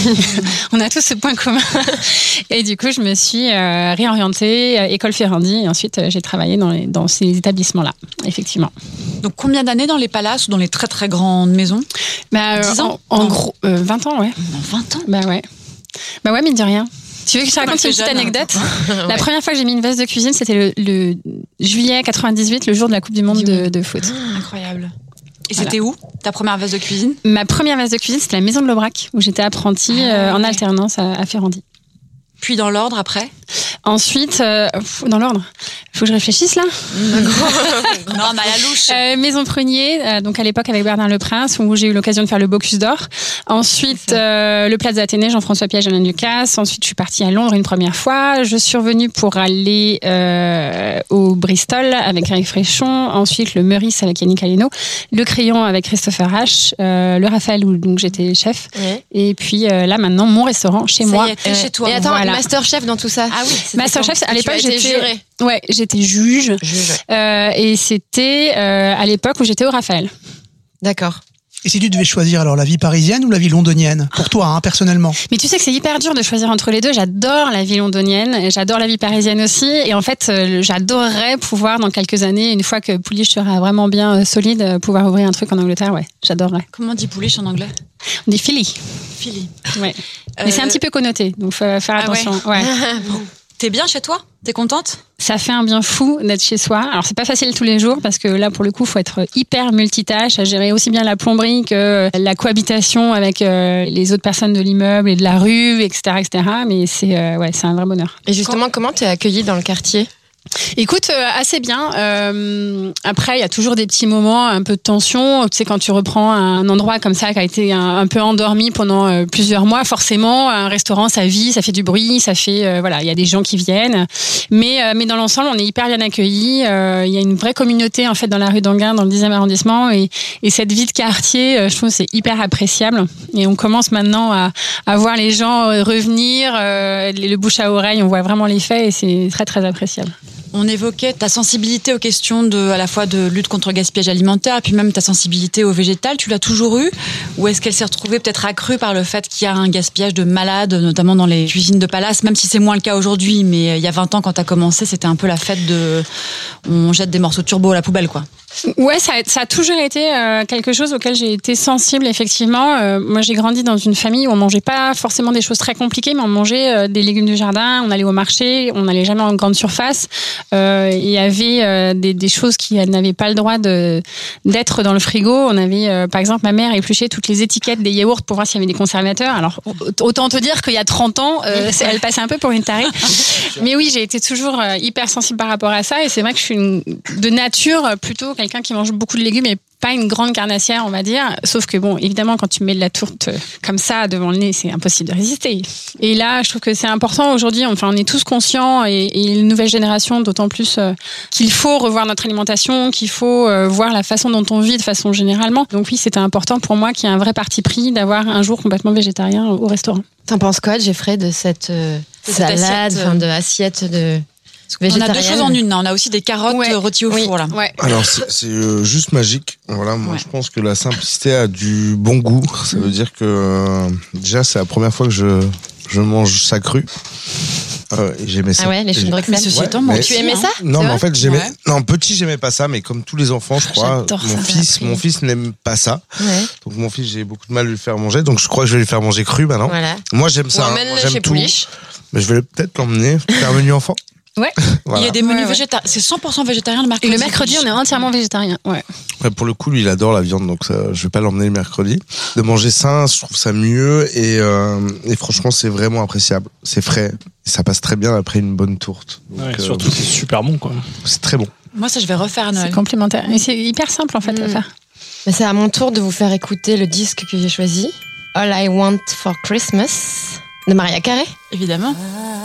C: On a tous ce point commun. Et du coup, je me suis réorientée école Ferrandi. Et ensuite, j'ai travaillé dans ces établissements-là, effectivement.
D: Donc combien d'années dans les palaces ou dans les très très grandes maisons
C: 10 ans en gros, 20 ans, ouais.
D: 20 ans
C: Bah ouais, mine de rien. Tu veux que je te raconte une petite anecdote La première fois que j'ai mis une veste de cuisine, c'était le juillet 98, le jour de la Coupe du Monde de foot.
D: Incroyable. Et c'était où, ta première veste de cuisine?
C: Ma première veste de cuisine, c'était la maison de l'Aubrac, où j'étais apprentie en alternance à Ferrandi.
D: Puis dans l'ordre après?
C: Ensuite, dans l'ordre, faut que je réfléchisse là.
D: Non, mais à la louche.
C: Maison Prunier, donc à l'époque avec Bernard Leprince, où j'ai eu l'occasion de faire le Bocuse d'Or. Ensuite, le Plaza Athénée, Jean-François Piège, Alain Ducasse. Ensuite, je suis partie à Londres une première fois. Je suis revenue pour aller au Bristol avec Eric Fréchon. Ensuite, le Meurice avec Yannick Aleno. Le Crayon avec Christopher H. Le Raphaël, où donc j'étais chef. Ouais. Et puis là, maintenant, mon restaurant chez moi.
B: T'es chez toi. Et attends,
C: voilà.
B: Masterchef dans tout ça.
D: Ah oui,
C: Masterchef, à l'époque,
B: j'étais jurée.
C: Ouais, j'étais juge. Et c'était à l'époque où j'étais au Raphaël.
B: D'accord.
I: Et si tu devais choisir alors la vie parisienne ou la vie londonienne, pour toi, hein, personnellement?
C: Mais tu sais que c'est hyper dur de choisir entre les deux. J'adore la vie londonienne et j'adore la vie parisienne aussi. Et en fait, j'adorerais pouvoir, dans quelques années, une fois que Pouliche sera vraiment bien solide, pouvoir ouvrir un truc en Angleterre. Ouais, j'adorerais.
D: Comment on dit Pouliche en anglais?
C: On dit Philly.
D: Philly.
C: Ouais. Mais c'est un petit peu connoté, donc faut faire attention.
D: Ouais. T'es bien chez toi? T'es contente?
C: Ça fait un bien fou d'être chez soi. Alors c'est pas facile tous les jours parce que là pour le coup faut être hyper multitâche, à gérer aussi bien la plomberie que la cohabitation avec les autres personnes de l'immeuble et de la rue, etc., etc. Mais c'est un vrai bonheur.
B: Et justement, comment t'es accueillie dans le quartier?
C: Écoute, assez bien. Après, il y a toujours des petits moments, un peu de tension. Tu sais, quand tu reprends un endroit comme ça qui a été un peu endormi pendant plusieurs mois, forcément, un restaurant, ça vit, ça fait du bruit, ça fait, il y a des gens qui viennent. Mais dans l'ensemble, on est hyper bien accueillis. Il y a une vraie communauté, en fait, dans la rue d'Anguin, dans le 10e arrondissement. Et cette vie de quartier, je trouve que c'est hyper appréciable. Et on commence maintenant à voir les gens revenir, le bouche à oreille, on voit vraiment l'effet et c'est très, très appréciable.
D: On évoquait ta sensibilité aux questions à la fois de lutte contre le gaspillage alimentaire et puis même ta sensibilité au végétal. Tu l'as toujours eu ou est-ce qu'elle s'est retrouvée peut-être accrue par le fait qu'il y a un gaspillage de malade, notamment dans les cuisines de palace, même si c'est moins le cas aujourd'hui, mais il y a 20 ans quand tu as commencé, c'était un peu la fête on jette des morceaux de turbo à la poubelle, quoi.
C: Ouais, ça a toujours été quelque chose auquel j'ai été sensible, effectivement. Moi, j'ai grandi dans une famille où on mangeait pas forcément des choses très compliquées, mais on mangeait des légumes du jardin, on allait au marché, on n'allait jamais en grande surface. Il y avait des choses qui n'avaient pas le droit d'être dans le frigo. On avait, par exemple, ma mère épluchait toutes les étiquettes des yaourts pour voir s'il y avait des conservateurs. Alors, autant te dire qu'il y a 30 ans, elle passait un peu pour une tarée. Mais oui, j'ai été toujours hyper sensible par rapport à ça, et c'est vrai que je suis de nature plutôt quelqu'un qui mange beaucoup de légumes et pas une grande carnassière, on va dire. Sauf que bon, évidemment, quand tu mets de la tourte comme ça devant le nez, c'est impossible de résister. Et là, je trouve que c'est important aujourd'hui. Enfin, on est tous conscients et les nouvelles générations, d'autant plus qu'il faut revoir notre alimentation, qu'il faut voir la façon dont on vit de façon généralement. Donc oui, c'était important pour moi qu'il y ait un vrai parti pris d'avoir un jour complètement végétarien au restaurant.
B: T'en penses quoi, Jeffrey, de cette salade, de assiette de
D: On a deux choses en une. On a aussi des carottes rôties au four, là.
C: Ouais.
H: Alors, c'est juste magique. Voilà, moi, je pense que la simplicité a du bon goût. Ça veut dire que, déjà, c'est la première fois que je mange ça cru. J'aimais ça.
B: Ah ouais, les choux de Bruxelles.
D: Mais ceci étant, moi,
B: tu aimais ça?
H: Non, mais en fait, j'aimais. Ouais. Non, petit, j'aimais pas ça, mais comme tous les enfants, je crois, mon fils n'aime pas ça. Ouais. Donc, mon fils, j'ai beaucoup de mal à lui faire manger. Donc, je crois que je vais lui faire manger cru maintenant. Voilà. Moi, j'aime ça.
B: Emmène-le chez Pouliche.
H: Mais je vais peut-être l'emmener faire un menu enfant.
C: Ouais.
D: Voilà. Il y a des menus végétariens. C'est 100% végétarien le mercredi.
C: Et le mercredi, on est entièrement végétarien. Ouais.
H: Pour le coup, lui, il adore la viande, donc ça, je vais pas l'emmener le mercredi. De manger sain, je trouve ça mieux et franchement, c'est vraiment appréciable. C'est frais et ça passe très bien après une bonne tourte. Donc,
F: surtout, c'est super bon, quoi.
H: C'est très bon.
D: Moi, ça, je vais refaire à Noël.
C: C'est complémentaire. Et c'est hyper simple, en fait, à faire.
B: Mais c'est à mon tour de vous faire écouter le disque que j'ai choisi. All I Want for Christmas de Mariah Carey.
D: Évidemment.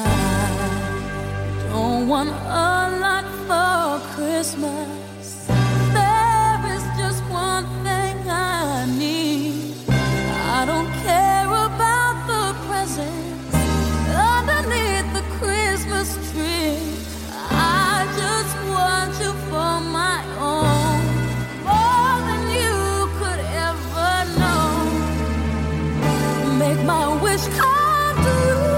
K: Don't want a lot for Christmas. There is just one thing I need. I don't care about the presents underneath the Christmas tree. I just want you for my own, more than you could ever know. Make my wish come true.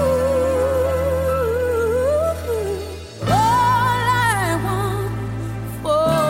K: All I want for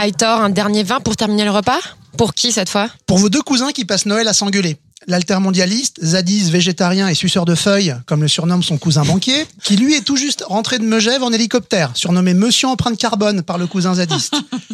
B: Aitor, un dernier vin pour terminer le repas. Pour qui cette fois?
I: Pour vos deux cousins qui passent Noël à s'engueuler. L'altermondialiste, zadise, végétarien et suceur de feuilles, comme le surnomme son cousin banquier, qui lui est tout juste rentré de Megève en hélicoptère, surnommé Monsieur Empreinte Carbone par le cousin zadiste.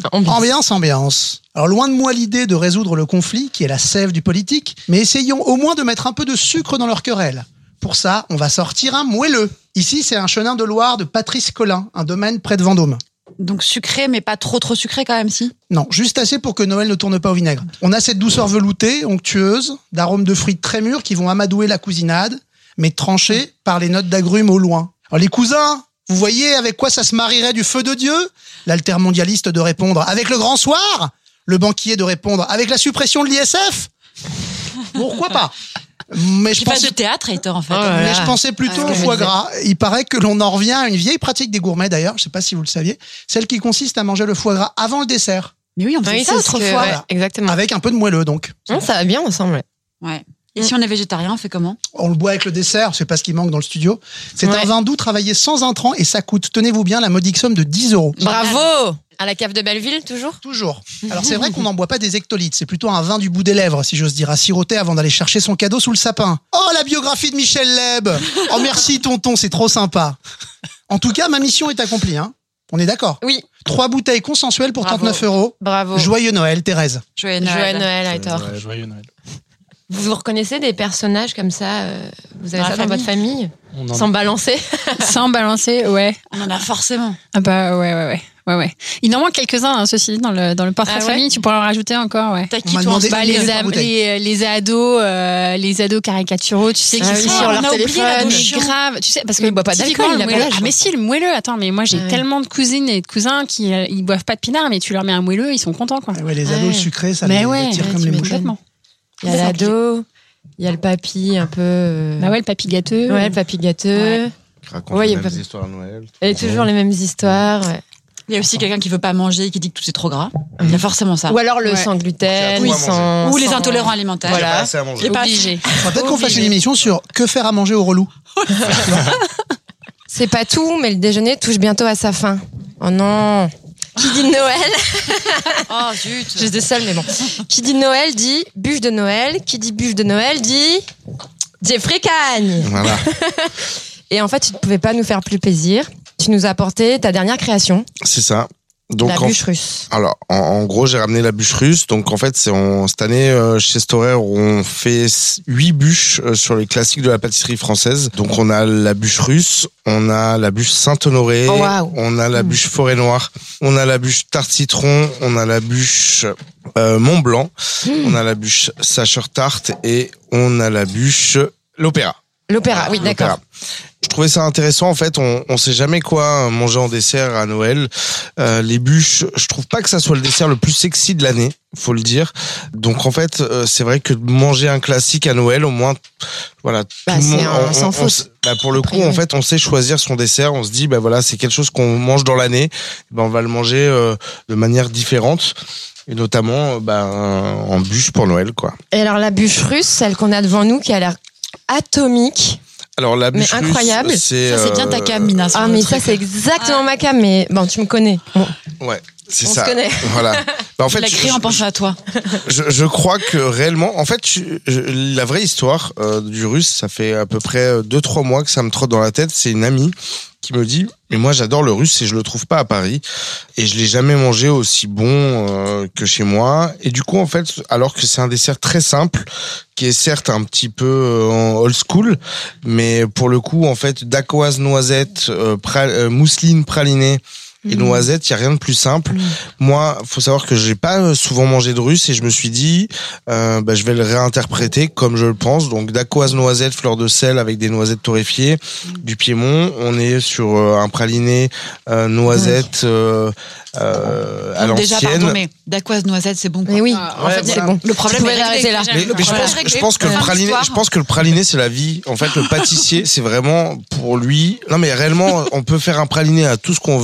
I: Ambiance. Alors loin de moi l'idée de résoudre le conflit, qui est la sève du politique, mais essayons au moins de mettre un peu de sucre dans leur querelle. Pour ça, on va sortir un moelleux. Ici, c'est un chenin de Loire de Patrice Collin, un domaine près de Vendôme.
D: Donc sucré, mais pas trop sucré quand même, si?
I: Non, juste assez pour que Noël ne tourne pas au vinaigre. On a cette douceur veloutée, onctueuse, d'arômes de fruits très mûrs qui vont amadouer la cousinade, mais tranchés par les notes d'agrumes au loin. Alors les cousins, vous voyez avec quoi ça se marierait du feu de Dieu? L'altermondialiste de répondre avec le grand soir, le banquier de répondre avec la suppression de l'ISF. Pourquoi pas? Mais je pensais
D: du théâtre, Aitor, en fait.
I: Mais je pensais plutôt au foie gras. Il paraît que l'on en revient à une vieille pratique des gourmets d'ailleurs, je sais pas si vous le saviez, celle qui consiste à manger le foie gras avant le dessert.
D: Mais oui, on faisait ça autrefois.
I: Voilà.
B: Exactement.
I: Avec un peu de moelleux donc.
B: Ça va bien ensemble.
D: Ouais. Et si on est végétarien, on fait comment?
I: On le boit avec le dessert, c'est pas ce qui manque dans le studio. C'est un vin doux travaillé sans intrants et ça coûte, tenez-vous bien, la modique somme de 10 €.
B: Bravo! À la cave de Belleville, toujours?
I: Toujours. Alors c'est vrai qu'on n'en boit pas des hectolitres, c'est plutôt un vin du bout des lèvres, si j'ose dire, à siroter avant d'aller chercher son cadeau sous le sapin. Oh, la biographie de Michel Leb! Oh merci tonton, c'est trop sympa. En tout cas, ma mission est accomplie, hein. On est d'accord?
B: Oui.
I: 3 bouteilles consensuelles pour 39 €.
B: Bravo.
I: Joyeux Noël, Thérèse.
B: Joyeux Noël, Aitor.
F: Joyeux Noël.
B: Vous reconnaissez des personnages comme ça? Vous avez
D: Dans
B: ça
D: la
B: dans votre famille? Sans balancer?
C: Sans balancer, ouais.
D: On en a forcément.
C: Ah bah ouais. Il en manque quelques-uns, hein, ceci, dans le portrait famille. Tu pourras en rajouter encore, ouais.
D: T'as qui, toi?
C: Les ados caricaturaux, tu sais, qui sont sur leur téléphone. Grave, tu sais, parce que
B: il boit pas d'alcool, il a pas l'âge.
C: Ah mais si, le moelleux. Attends, mais moi j'ai tellement de cousines et de cousins qui ils boivent pas de pinard, mais tu leur mets un moelleux, ils sont contents, quoi.
I: Ouais, les ados sucrés, ça les tire comme les mouchettes.
B: Il y a l'ado, il y a le papy un peu.
C: Bah ouais, le papy gâteux.
B: Ouais, le papy gâteux.
H: Qui raconte les mêmes histoires à Noël.
B: Et toujours les mêmes histoires. Ouais.
D: Il y a aussi quelqu'un qui veut pas manger et qui dit que tout c'est trop gras. Il y a forcément ça.
B: Ou alors le sans gluten,
D: ou les intolérants alimentaires.
H: Voilà. C'est
D: pas obligé.
I: Peut-être qu'on fasse une émission sur que faire à manger au relou.
B: C'est pas tout, mais le déjeuner touche bientôt à sa fin. Oh non. Qui dit Noël?
D: Oh zut.
B: J'étais seule, mais bon. Qui dit Noël dit bûche de Noël. Qui dit bûche de Noël dit Jeffrey Cagne.
H: Voilà.
B: Et en fait, tu ne pouvais pas nous faire plus plaisir. Tu nous as apporté ta dernière création.
H: C'est ça. Donc,
B: la bûche russe.
H: Alors, en gros, j'ai ramené la bûche russe. Donc, en fait, cette année, chez Storer, on fait 8 bûches sur les classiques de la pâtisserie française. Donc, on a la bûche russe, on a la bûche Saint-Honoré, on a la bûche Forêt Noire, on a la bûche Tarte Citron, on a la bûche Mont Blanc, on a la bûche Sacher Tarte et on a la bûche L'Opéra.
B: L'Opéra, oui, d'accord.
H: Je trouvais ça intéressant. En fait, on sait jamais quoi manger en dessert à Noël. Les bûches, je trouve pas que ça soit le dessert le plus sexy de l'année, faut le dire. Donc en fait, c'est vrai que manger un classique à Noël, au moins, voilà, tout le monde. Pour le coup, en fait, on sait choisir son dessert. On se dit, voilà, c'est quelque chose qu'on mange dans l'année. On va le manger de manière différente. Et notamment, en bûche pour Noël, quoi.
B: Et alors la bûche russe, celle qu'on a devant nous, qui a l'air atomique.
H: Alors la bûche russe,
B: incroyable.
D: Ça c'est bien ta cam, Mina.
B: Ah mais ça c'est exactement ma cam. Mais bon, tu me connais. Bon.
H: Ouais, c'est
B: on
H: ça.
B: Se connaît.
H: Voilà. En fait,
D: je l'ai écrit en pensant à toi.
H: Je crois que réellement, en fait, la vraie histoire du russe, ça fait à peu près 2-3 mois que ça me trotte dans la tête. C'est une amie qui me dit, mais moi j'adore le russe et je le trouve pas à Paris et je l'ai jamais mangé aussi bon que chez moi. Et du coup, en fait, alors que c'est un dessert très simple, qui est certes un petit peu old school, mais pour le coup, en fait, dacquoise, noisette, mousseline pralinée et noisette, il y a rien de plus simple. Moi, faut savoir que j'ai pas souvent mangé de russe et je me suis dit je vais le réinterpréter comme je le pense. Donc dacquoise, noisette, fleur de sel avec des noisettes torréfiées, du Piémont. On est sur un praliné noisette à l'ancienne.
D: Déjà, pardon, mais dacquoise, noisette, c'est bon, quoi.
B: Mais oui,
D: en fait, c'est bon. Le problème est réglé là.
H: Mais je pense que le praliné, c'est la vie. En fait, le pâtissier, c'est vraiment pour lui. Non, mais réellement, on peut faire un praliné à tout ce qu'on veut.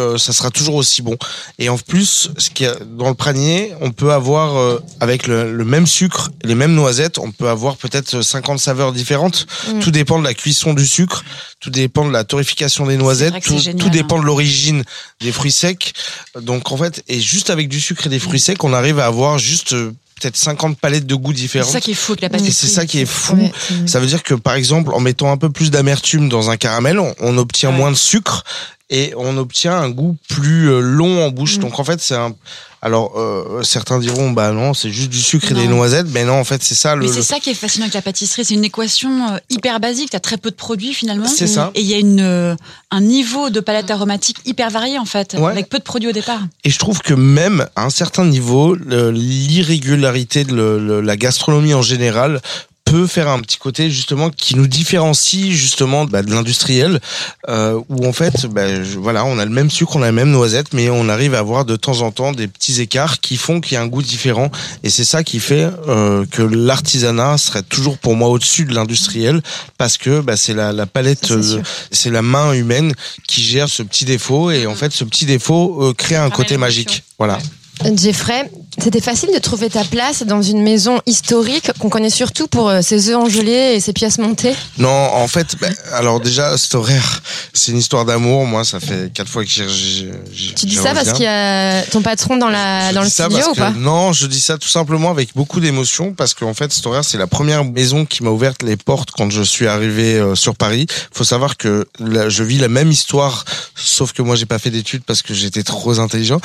H: ça sera toujours aussi bon. Et en plus, ce qu'il y a dans le praliné, on peut avoir avec le même sucre, les mêmes noisettes, on peut avoir peut-être 50 saveurs différentes. Tout dépend de la cuisson du sucre, tout dépend de la torréfication des noisettes, tout dépend de l'origine des fruits secs. Donc en fait, et juste avec du sucre et des fruits secs, on arrive à avoir juste peut-être 50 palettes de goûts différentes.
D: C'est ça qui est fou avec la pâtisserie.
H: Et c'est ça qui est fou. Ça veut dire que par exemple, en mettant un peu plus d'amertume dans un caramel, on obtient moins de sucre et on obtient un goût plus long en bouche. Donc en fait, c'est un... Alors, certains diront, bah non, c'est juste du sucre et des noisettes. Mais non, en fait, c'est ça. Mais
D: c'est ça qui est fascinant avec la pâtisserie. C'est une équation hyper basique. T'as très peu de produits finalement.
H: C'est ça.
D: Et il y a un niveau de palette aromatique hyper varié en fait, avec peu de produits au départ.
H: Et je trouve que même à un certain niveau, l'irrégularité de la gastronomie en général peut faire un petit côté justement qui nous différencie justement de l'industriel où en fait voilà, on a le même sucre, on a la même noisette, mais on arrive à avoir de temps en temps des petits écarts qui font qu'il y a un goût différent, et c'est ça qui fait que l'artisanat serait toujours pour moi au-dessus de l'industriel, parce que c'est la palette, c'est la main humaine qui gère ce petit défaut, et en fait ce petit défaut crée un côté magique. Voilà.
B: Jeffrey, c'était facile de trouver ta place dans une maison historique qu'on connaît surtout pour ses œufs engelés et ses pièces montées?
H: Non, en fait, alors déjà, cet horaire, c'est une histoire d'amour. Moi, ça fait 4 fois que j'y
B: Tu dis ça parce qu'il y a ton patron dans le studio ou pas?
H: Non, je dis ça tout simplement avec beaucoup d'émotion, parce qu'en fait, cet horaire, c'est la première maison qui m'a ouvert les portes quand je suis arrivé sur Paris. Faut savoir que je vis la même histoire, sauf que moi, j'ai pas fait d'études parce que j'étais trop intelligent.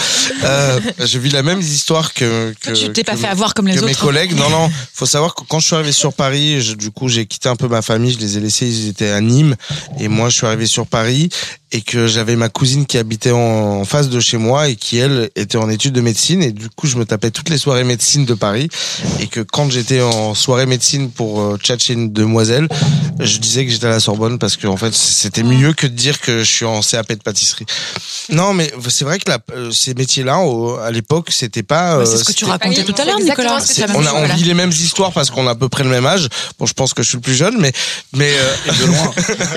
H: Je vis la même histoire que
D: tu t'es pas fait avoir comme les autres.
H: Mes collègues. Non. Faut savoir que quand je suis arrivé sur Paris, du coup, j'ai quitté un peu ma famille. Je les ai laissés. Ils étaient à Nîmes. Et moi, je suis arrivé sur Paris, et que j'avais ma cousine qui habitait en face de chez moi et qui, elle, était en études de médecine. Et du coup, je me tapais toutes les soirées médecine de Paris. Et que quand j'étais en soirée médecine pour tchatcher une demoiselle, je disais que j'étais à la Sorbonne, parce que en fait, c'était mieux que de dire que je suis en CAP de pâtisserie. Non, mais c'est vrai que ces métiers-là, à l'époque, c'était pas...
D: c'est ce que tu racontais tout à l'heure, Nicolas.
H: On vit les mêmes histoires parce qu'on a à peu près le même âge. Bon, je pense que je suis le plus jeune, mais et de loin.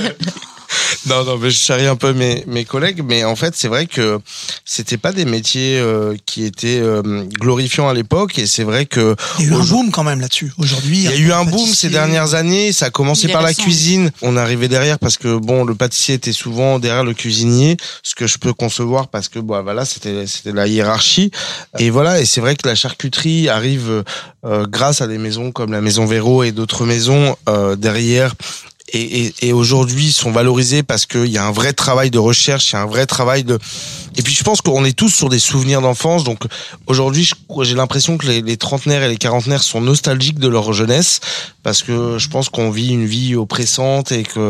H: Non, mais je charrie un peu mes collègues, mais en fait, c'est vrai que c'était pas des métiers qui étaient glorifiants à l'époque, et c'est vrai que
I: il y a eu un boom quand même là-dessus. Aujourd'hui,
H: il y a eu un boom ces dernières années. Ça a commencé par la cuisine. On arrivait derrière parce que le pâtissier était souvent derrière le cuisinier, ce que je peux concevoir parce que voilà, c'était la hiérarchie. Et voilà, et c'est vrai que la charcuterie arrive grâce à des maisons comme la Maison Véro et d'autres maisons derrière. Et aujourd'hui, ils sont valorisés parce qu'il y a un vrai travail de recherche, il y a un vrai travail et puis je pense qu'on est tous sur des souvenirs d'enfance. Donc aujourd'hui, j'ai l'impression que les trentenaires et les quarantenaires sont nostalgiques de leur jeunesse, parce que je pense qu'on vit une vie oppressante,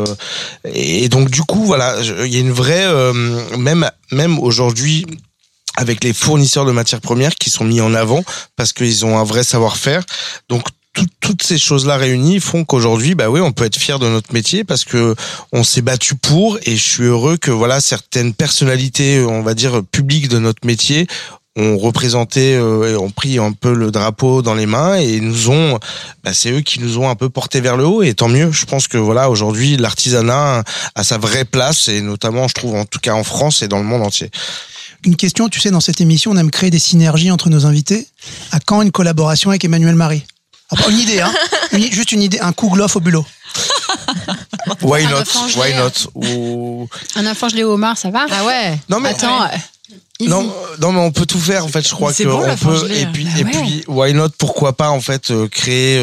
H: et donc du coup, voilà, il y a une vraie, même aujourd'hui, avec les fournisseurs de matières premières qui sont mis en avant parce qu'ils ont un vrai savoir-faire. Donc toutes ces choses-là réunies font qu'aujourd'hui, on peut être fier de notre métier parce que on s'est battu pour, et je suis heureux que voilà, certaines personnalités, on va dire, publiques de notre métier ont représenté et ont pris un peu le drapeau dans les mains, et c'est eux qui nous ont un peu porté vers le haut, et tant mieux. Je pense que voilà, aujourd'hui, l'artisanat a sa vraie place, et notamment, je trouve, en tout cas en France et dans le monde entier.
I: Une question, tu sais, dans cette émission, on aime créer des synergies entre nos invités. À quand une collaboration avec Emmanuel Marie? Une idée, hein. Juste une idée, un kouglof au bulot.
H: Why not? Ou...
C: Un enfant gelé au homard, ça va?
B: Ah ouais.
H: Non mais
C: attends.
H: Non, mais on peut tout faire en fait. Je crois que on peut. Et puis, why not? Pourquoi pas en fait créer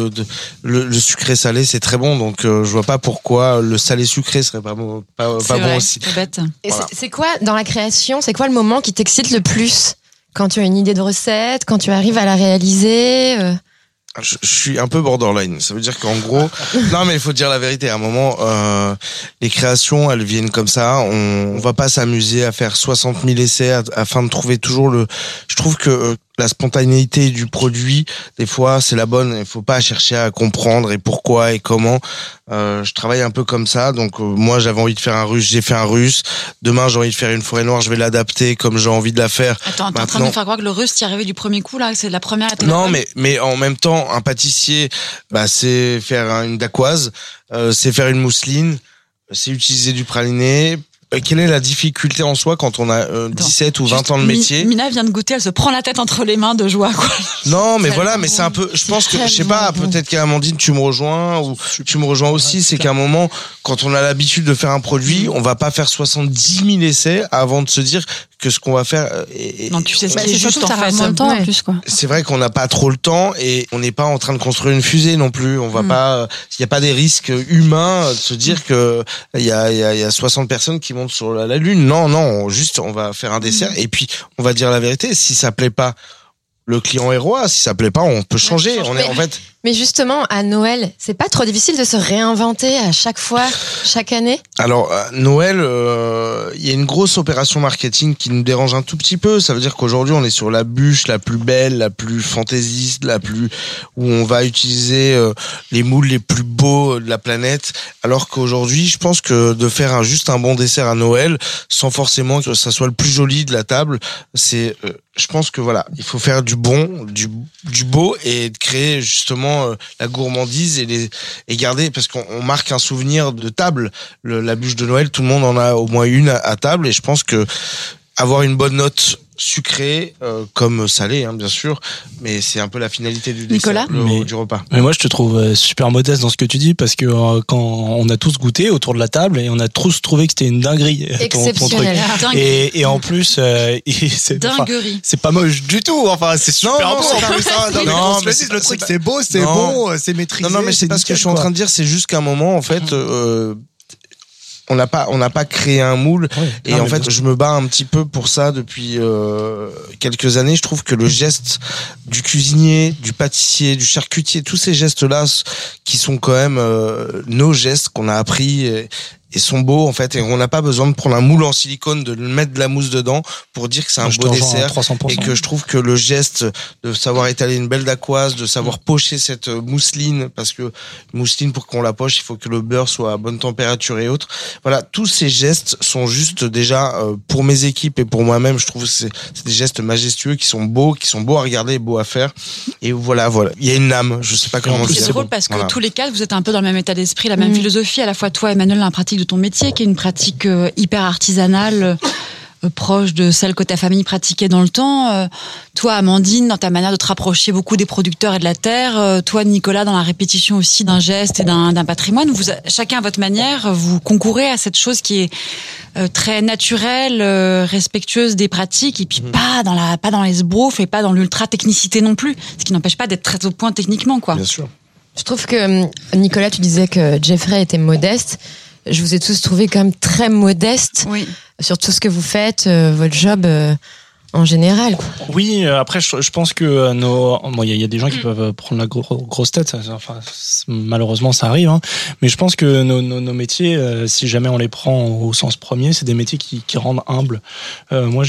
H: le sucré salé, c'est très bon. Donc je vois pas pourquoi le salé sucré serait pas bon aussi.
D: C'est bête.
B: Et c'est quoi dans la création? C'est quoi le moment qui t'excite le plus quand tu as une idée de recette, quand tu arrives à la réaliser?
H: Je suis un peu borderline. Ça veut dire qu'en gros, non mais il faut dire la vérité. À un moment, les créations, elles viennent comme ça. On va pas s'amuser à faire 60 000 essais afin de trouver toujours Je trouve que la spontanéité du produit, des fois, c'est la bonne. Il faut pas chercher à comprendre et pourquoi et comment. Je travaille un peu comme ça. Donc moi, j'avais envie de faire un russe, j'ai fait un russe. Demain, j'ai envie de faire une forêt noire, je vais l'adapter comme j'ai envie de la faire.
D: Attends, t'es en train de me faire croire que le russe t'y arrivé du premier coup là, c'est la première.
H: Non, mais en même temps, un pâtissier, c'est faire une dacquoise, c'est faire une mousseline, c'est utiliser du praliné. quelle est la difficulté en soi quand on a 17 ou 20 ans de métier?
D: Mina vient de goûter, elle se prend la tête entre les mains de joie, quoi.
H: Non, mais voilà, mais c'est un peu, je pense que, je sais pas, peut-être qu'Amandine, tu me rejoins, ou tu me rejoins aussi, c'est qu'à un moment, quand on a l'habitude de faire un produit, on va pas faire 70 000 essais avant de se dire que ce qu'on va faire
D: non, tu sais ce qui
C: c'est
D: est juste,
C: surtout
D: en
C: que t'as
D: fait.
C: moins de temps en plus, quoi.
H: C'est vrai qu'on n'a pas trop le temps et on n'est pas en train de construire une fusée non plus. On va pas, il y a pas des risques humains de se dire que il y a 60 personnes qui montent sur la Lune. Non, juste on va faire un dessert et puis on va dire la vérité. Si ça plaît pas, le client est roi. Si ça plaît pas, on peut changer. On est en fait.
B: Mais justement, à Noël, c'est pas trop difficile de se réinventer à chaque fois, chaque année?
H: Alors, Noël, il y a une grosse opération marketing qui nous dérange un tout petit peu. Ça veut dire qu'aujourd'hui, on est sur la bûche la plus belle, la plus fantaisiste, où on va utiliser les moules les plus beaux de la planète. Alors qu'aujourd'hui, je pense que de faire juste un bon dessert à Noël, sans forcément que ça soit le plus joli de la table, c'est... je pense que voilà, il faut faire du bon, du beau et de créer justement la gourmandise et garder, parce qu'on marque un souvenir de table. La bûche de Noël, tout le monde en a au moins une à table et je pense que avoir une bonne note sucré comme salé, hein, bien sûr, mais c'est un peu la finalité du dessert, du repas. Mais
F: moi je te trouve super modeste dans ce que tu dis, parce que quand on a tous goûté autour de la table et on a tous trouvé que c'était une dinguerie,
B: exceptionnel,
F: ton truc. Et en plus c'est
D: dinguerie.
F: C'est pas moche du tout, enfin c'est super beau.
H: Non, mais
I: le truc c'est beau, c'est bon, c'est maîtrisé.
H: Non mais c'est pas ce que je suis en train de dire, c'est juste qu'à un moment en fait on n'a pas créé un moule et en fait je me bats un petit peu pour ça depuis quelques années. Je trouve que le geste du cuisinier, du pâtissier, du charcutier, tous ces gestes-là qui sont quand même nos gestes qu'on a appris et sont beaux en fait, et on n'a pas besoin de prendre un moule en silicone, de mettre de la mousse dedans pour dire que c'est un beau dessert. Et que je trouve que le geste de savoir étaler une belle dacquoise, de savoir pocher cette mousseline, parce que mousseline, pour qu'on la poche, il faut que le beurre soit à bonne température et autres. Voilà, tous ces gestes sont juste déjà pour mes équipes et pour moi-même, je trouve que c'est des gestes majestueux qui sont beaux à regarder et beaux à faire. Et voilà, il y a une âme, je sais pas comment dire.
D: C'est drôle parce que tous les quatre, vous êtes un peu dans le même état d'esprit, la même philosophie. À la fois toi, Emmanuel, la pratique de ton métier, qui est une pratique hyper artisanale, proche de celle que ta famille pratiquait dans le temps. Toi, Amandine, dans ta manière de te rapprocher beaucoup des producteurs et de la terre. Toi, Nicolas, dans la répétition aussi d'un geste et d'un patrimoine. Vous, chacun à votre manière, vous concourez à cette chose qui est très naturelle, respectueuse des pratiques, et puis pas dans l'esbrouf et pas dans l'ultra technicité non plus. Ce qui n'empêche pas d'être très au point techniquement, quoi.
H: Bien sûr.
B: Je trouve que, Nicolas, tu disais que Jeffrey était modeste. Je vous ai tous trouvé quand même très modeste sur tout ce que vous faites, votre job en général.
F: Oui, après je pense que il y a des gens qui peuvent prendre la grosse tête, enfin malheureusement ça arrive, hein, mais je pense que nos métiers, si jamais on les prend au sens premier, c'est des métiers qui rendent humbles. Moi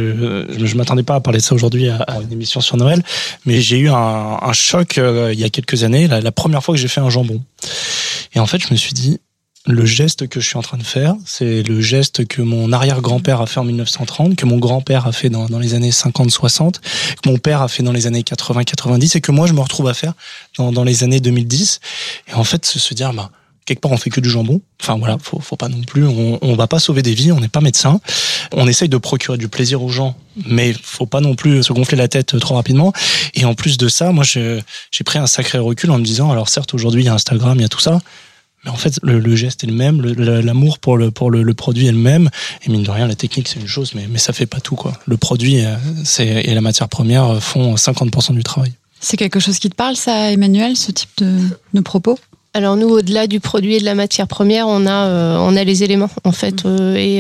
F: je m'attendais pas à parler de ça aujourd'hui à une émission sur Noël, mais j'ai eu un choc il y a quelques années, la première fois que j'ai fait un jambon. Et en fait je me suis dit, le geste que je suis en train de faire, c'est le geste que mon arrière-grand-père a fait en 1930, que mon grand-père a fait dans les années 50-60, que mon père a fait dans les années 80-90, et que moi je me retrouve à faire dans les années 2010. Et en fait, se dire, quelque part on fait que du jambon. Enfin voilà, faut pas non plus, on va pas sauver des vies, on n'est pas médecin. On essaye de procurer du plaisir aux gens, mais faut pas non plus se gonfler la tête trop rapidement. Et en plus de ça, moi j'ai pris un sacré recul en me disant, alors certes aujourd'hui il y a Instagram, il y a tout ça, mais en fait, le geste est le même, l'amour pour le produit est le même. Et mine de rien, la technique, c'est une chose, mais ça fait pas tout, quoi. Le produit et la matière première font 50% du travail.
D: C'est quelque chose qui te parle, ça, Emmanuel, ce type de propos?
J: Alors nous, au-delà du produit et de la matière première, on a les éléments en fait, et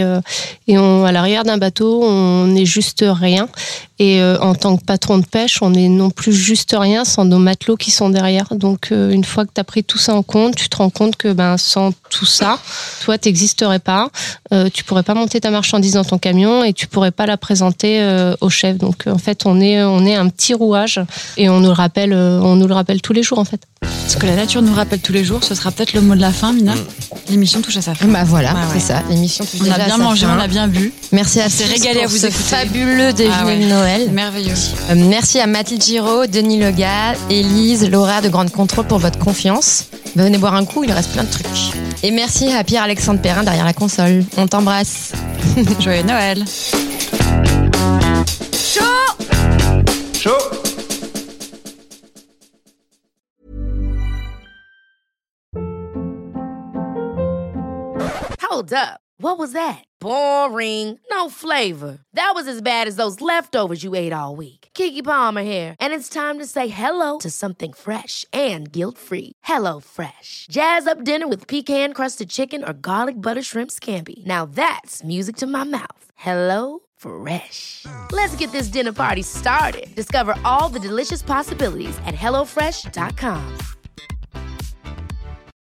J: à l'arrière d'un bateau, on n'est juste rien. Et en tant que patron de pêche, on n'est non plus juste rien sans nos matelots qui sont derrière. Donc une fois que tu as pris tout ça en compte, tu te rends compte que sans tout ça, toi, tu n'existerais pas. Tu pourrais pas monter ta marchandise dans ton camion et tu pourrais pas la présenter au chef. Donc en fait, on est un petit rouage et on nous le rappelle tous les jours en fait.
D: Ce que la nature nous rappelle tous les jours, ce sera peut-être le mot de la fin, Mina. L'émission touche à sa fin.
B: Voilà, c'est ça. L'émission touche à sa fin.
D: On a bien mangé, on a bien bu.
B: Merci à
D: tous. On s'est régalé à vous écouter.
B: Fabuleux déjeuner de Noël.
D: Merveilleux.
B: Merci à Mathilde Giraud, Denis Lega, Élise, Laura de Grande Contrôle pour votre confiance. Venez boire un coup, il reste plein de trucs. Et merci à Pierre-Alexandre Perrin derrière la console. On t'embrasse.
D: Joyeux Noël.
H: Chaud.
A: Hold up. What was that? Boring. No flavor. That was as bad as those leftovers you ate all week. Keke Palmer here, and it's time to say hello to something fresh and guilt-free. Hello Fresh. Jazz up dinner with pecan-crusted chicken or garlic butter shrimp scampi. Now that's music to my mouth. Hello Fresh. Let's get this dinner party started. Discover all the delicious possibilities at HelloFresh.com.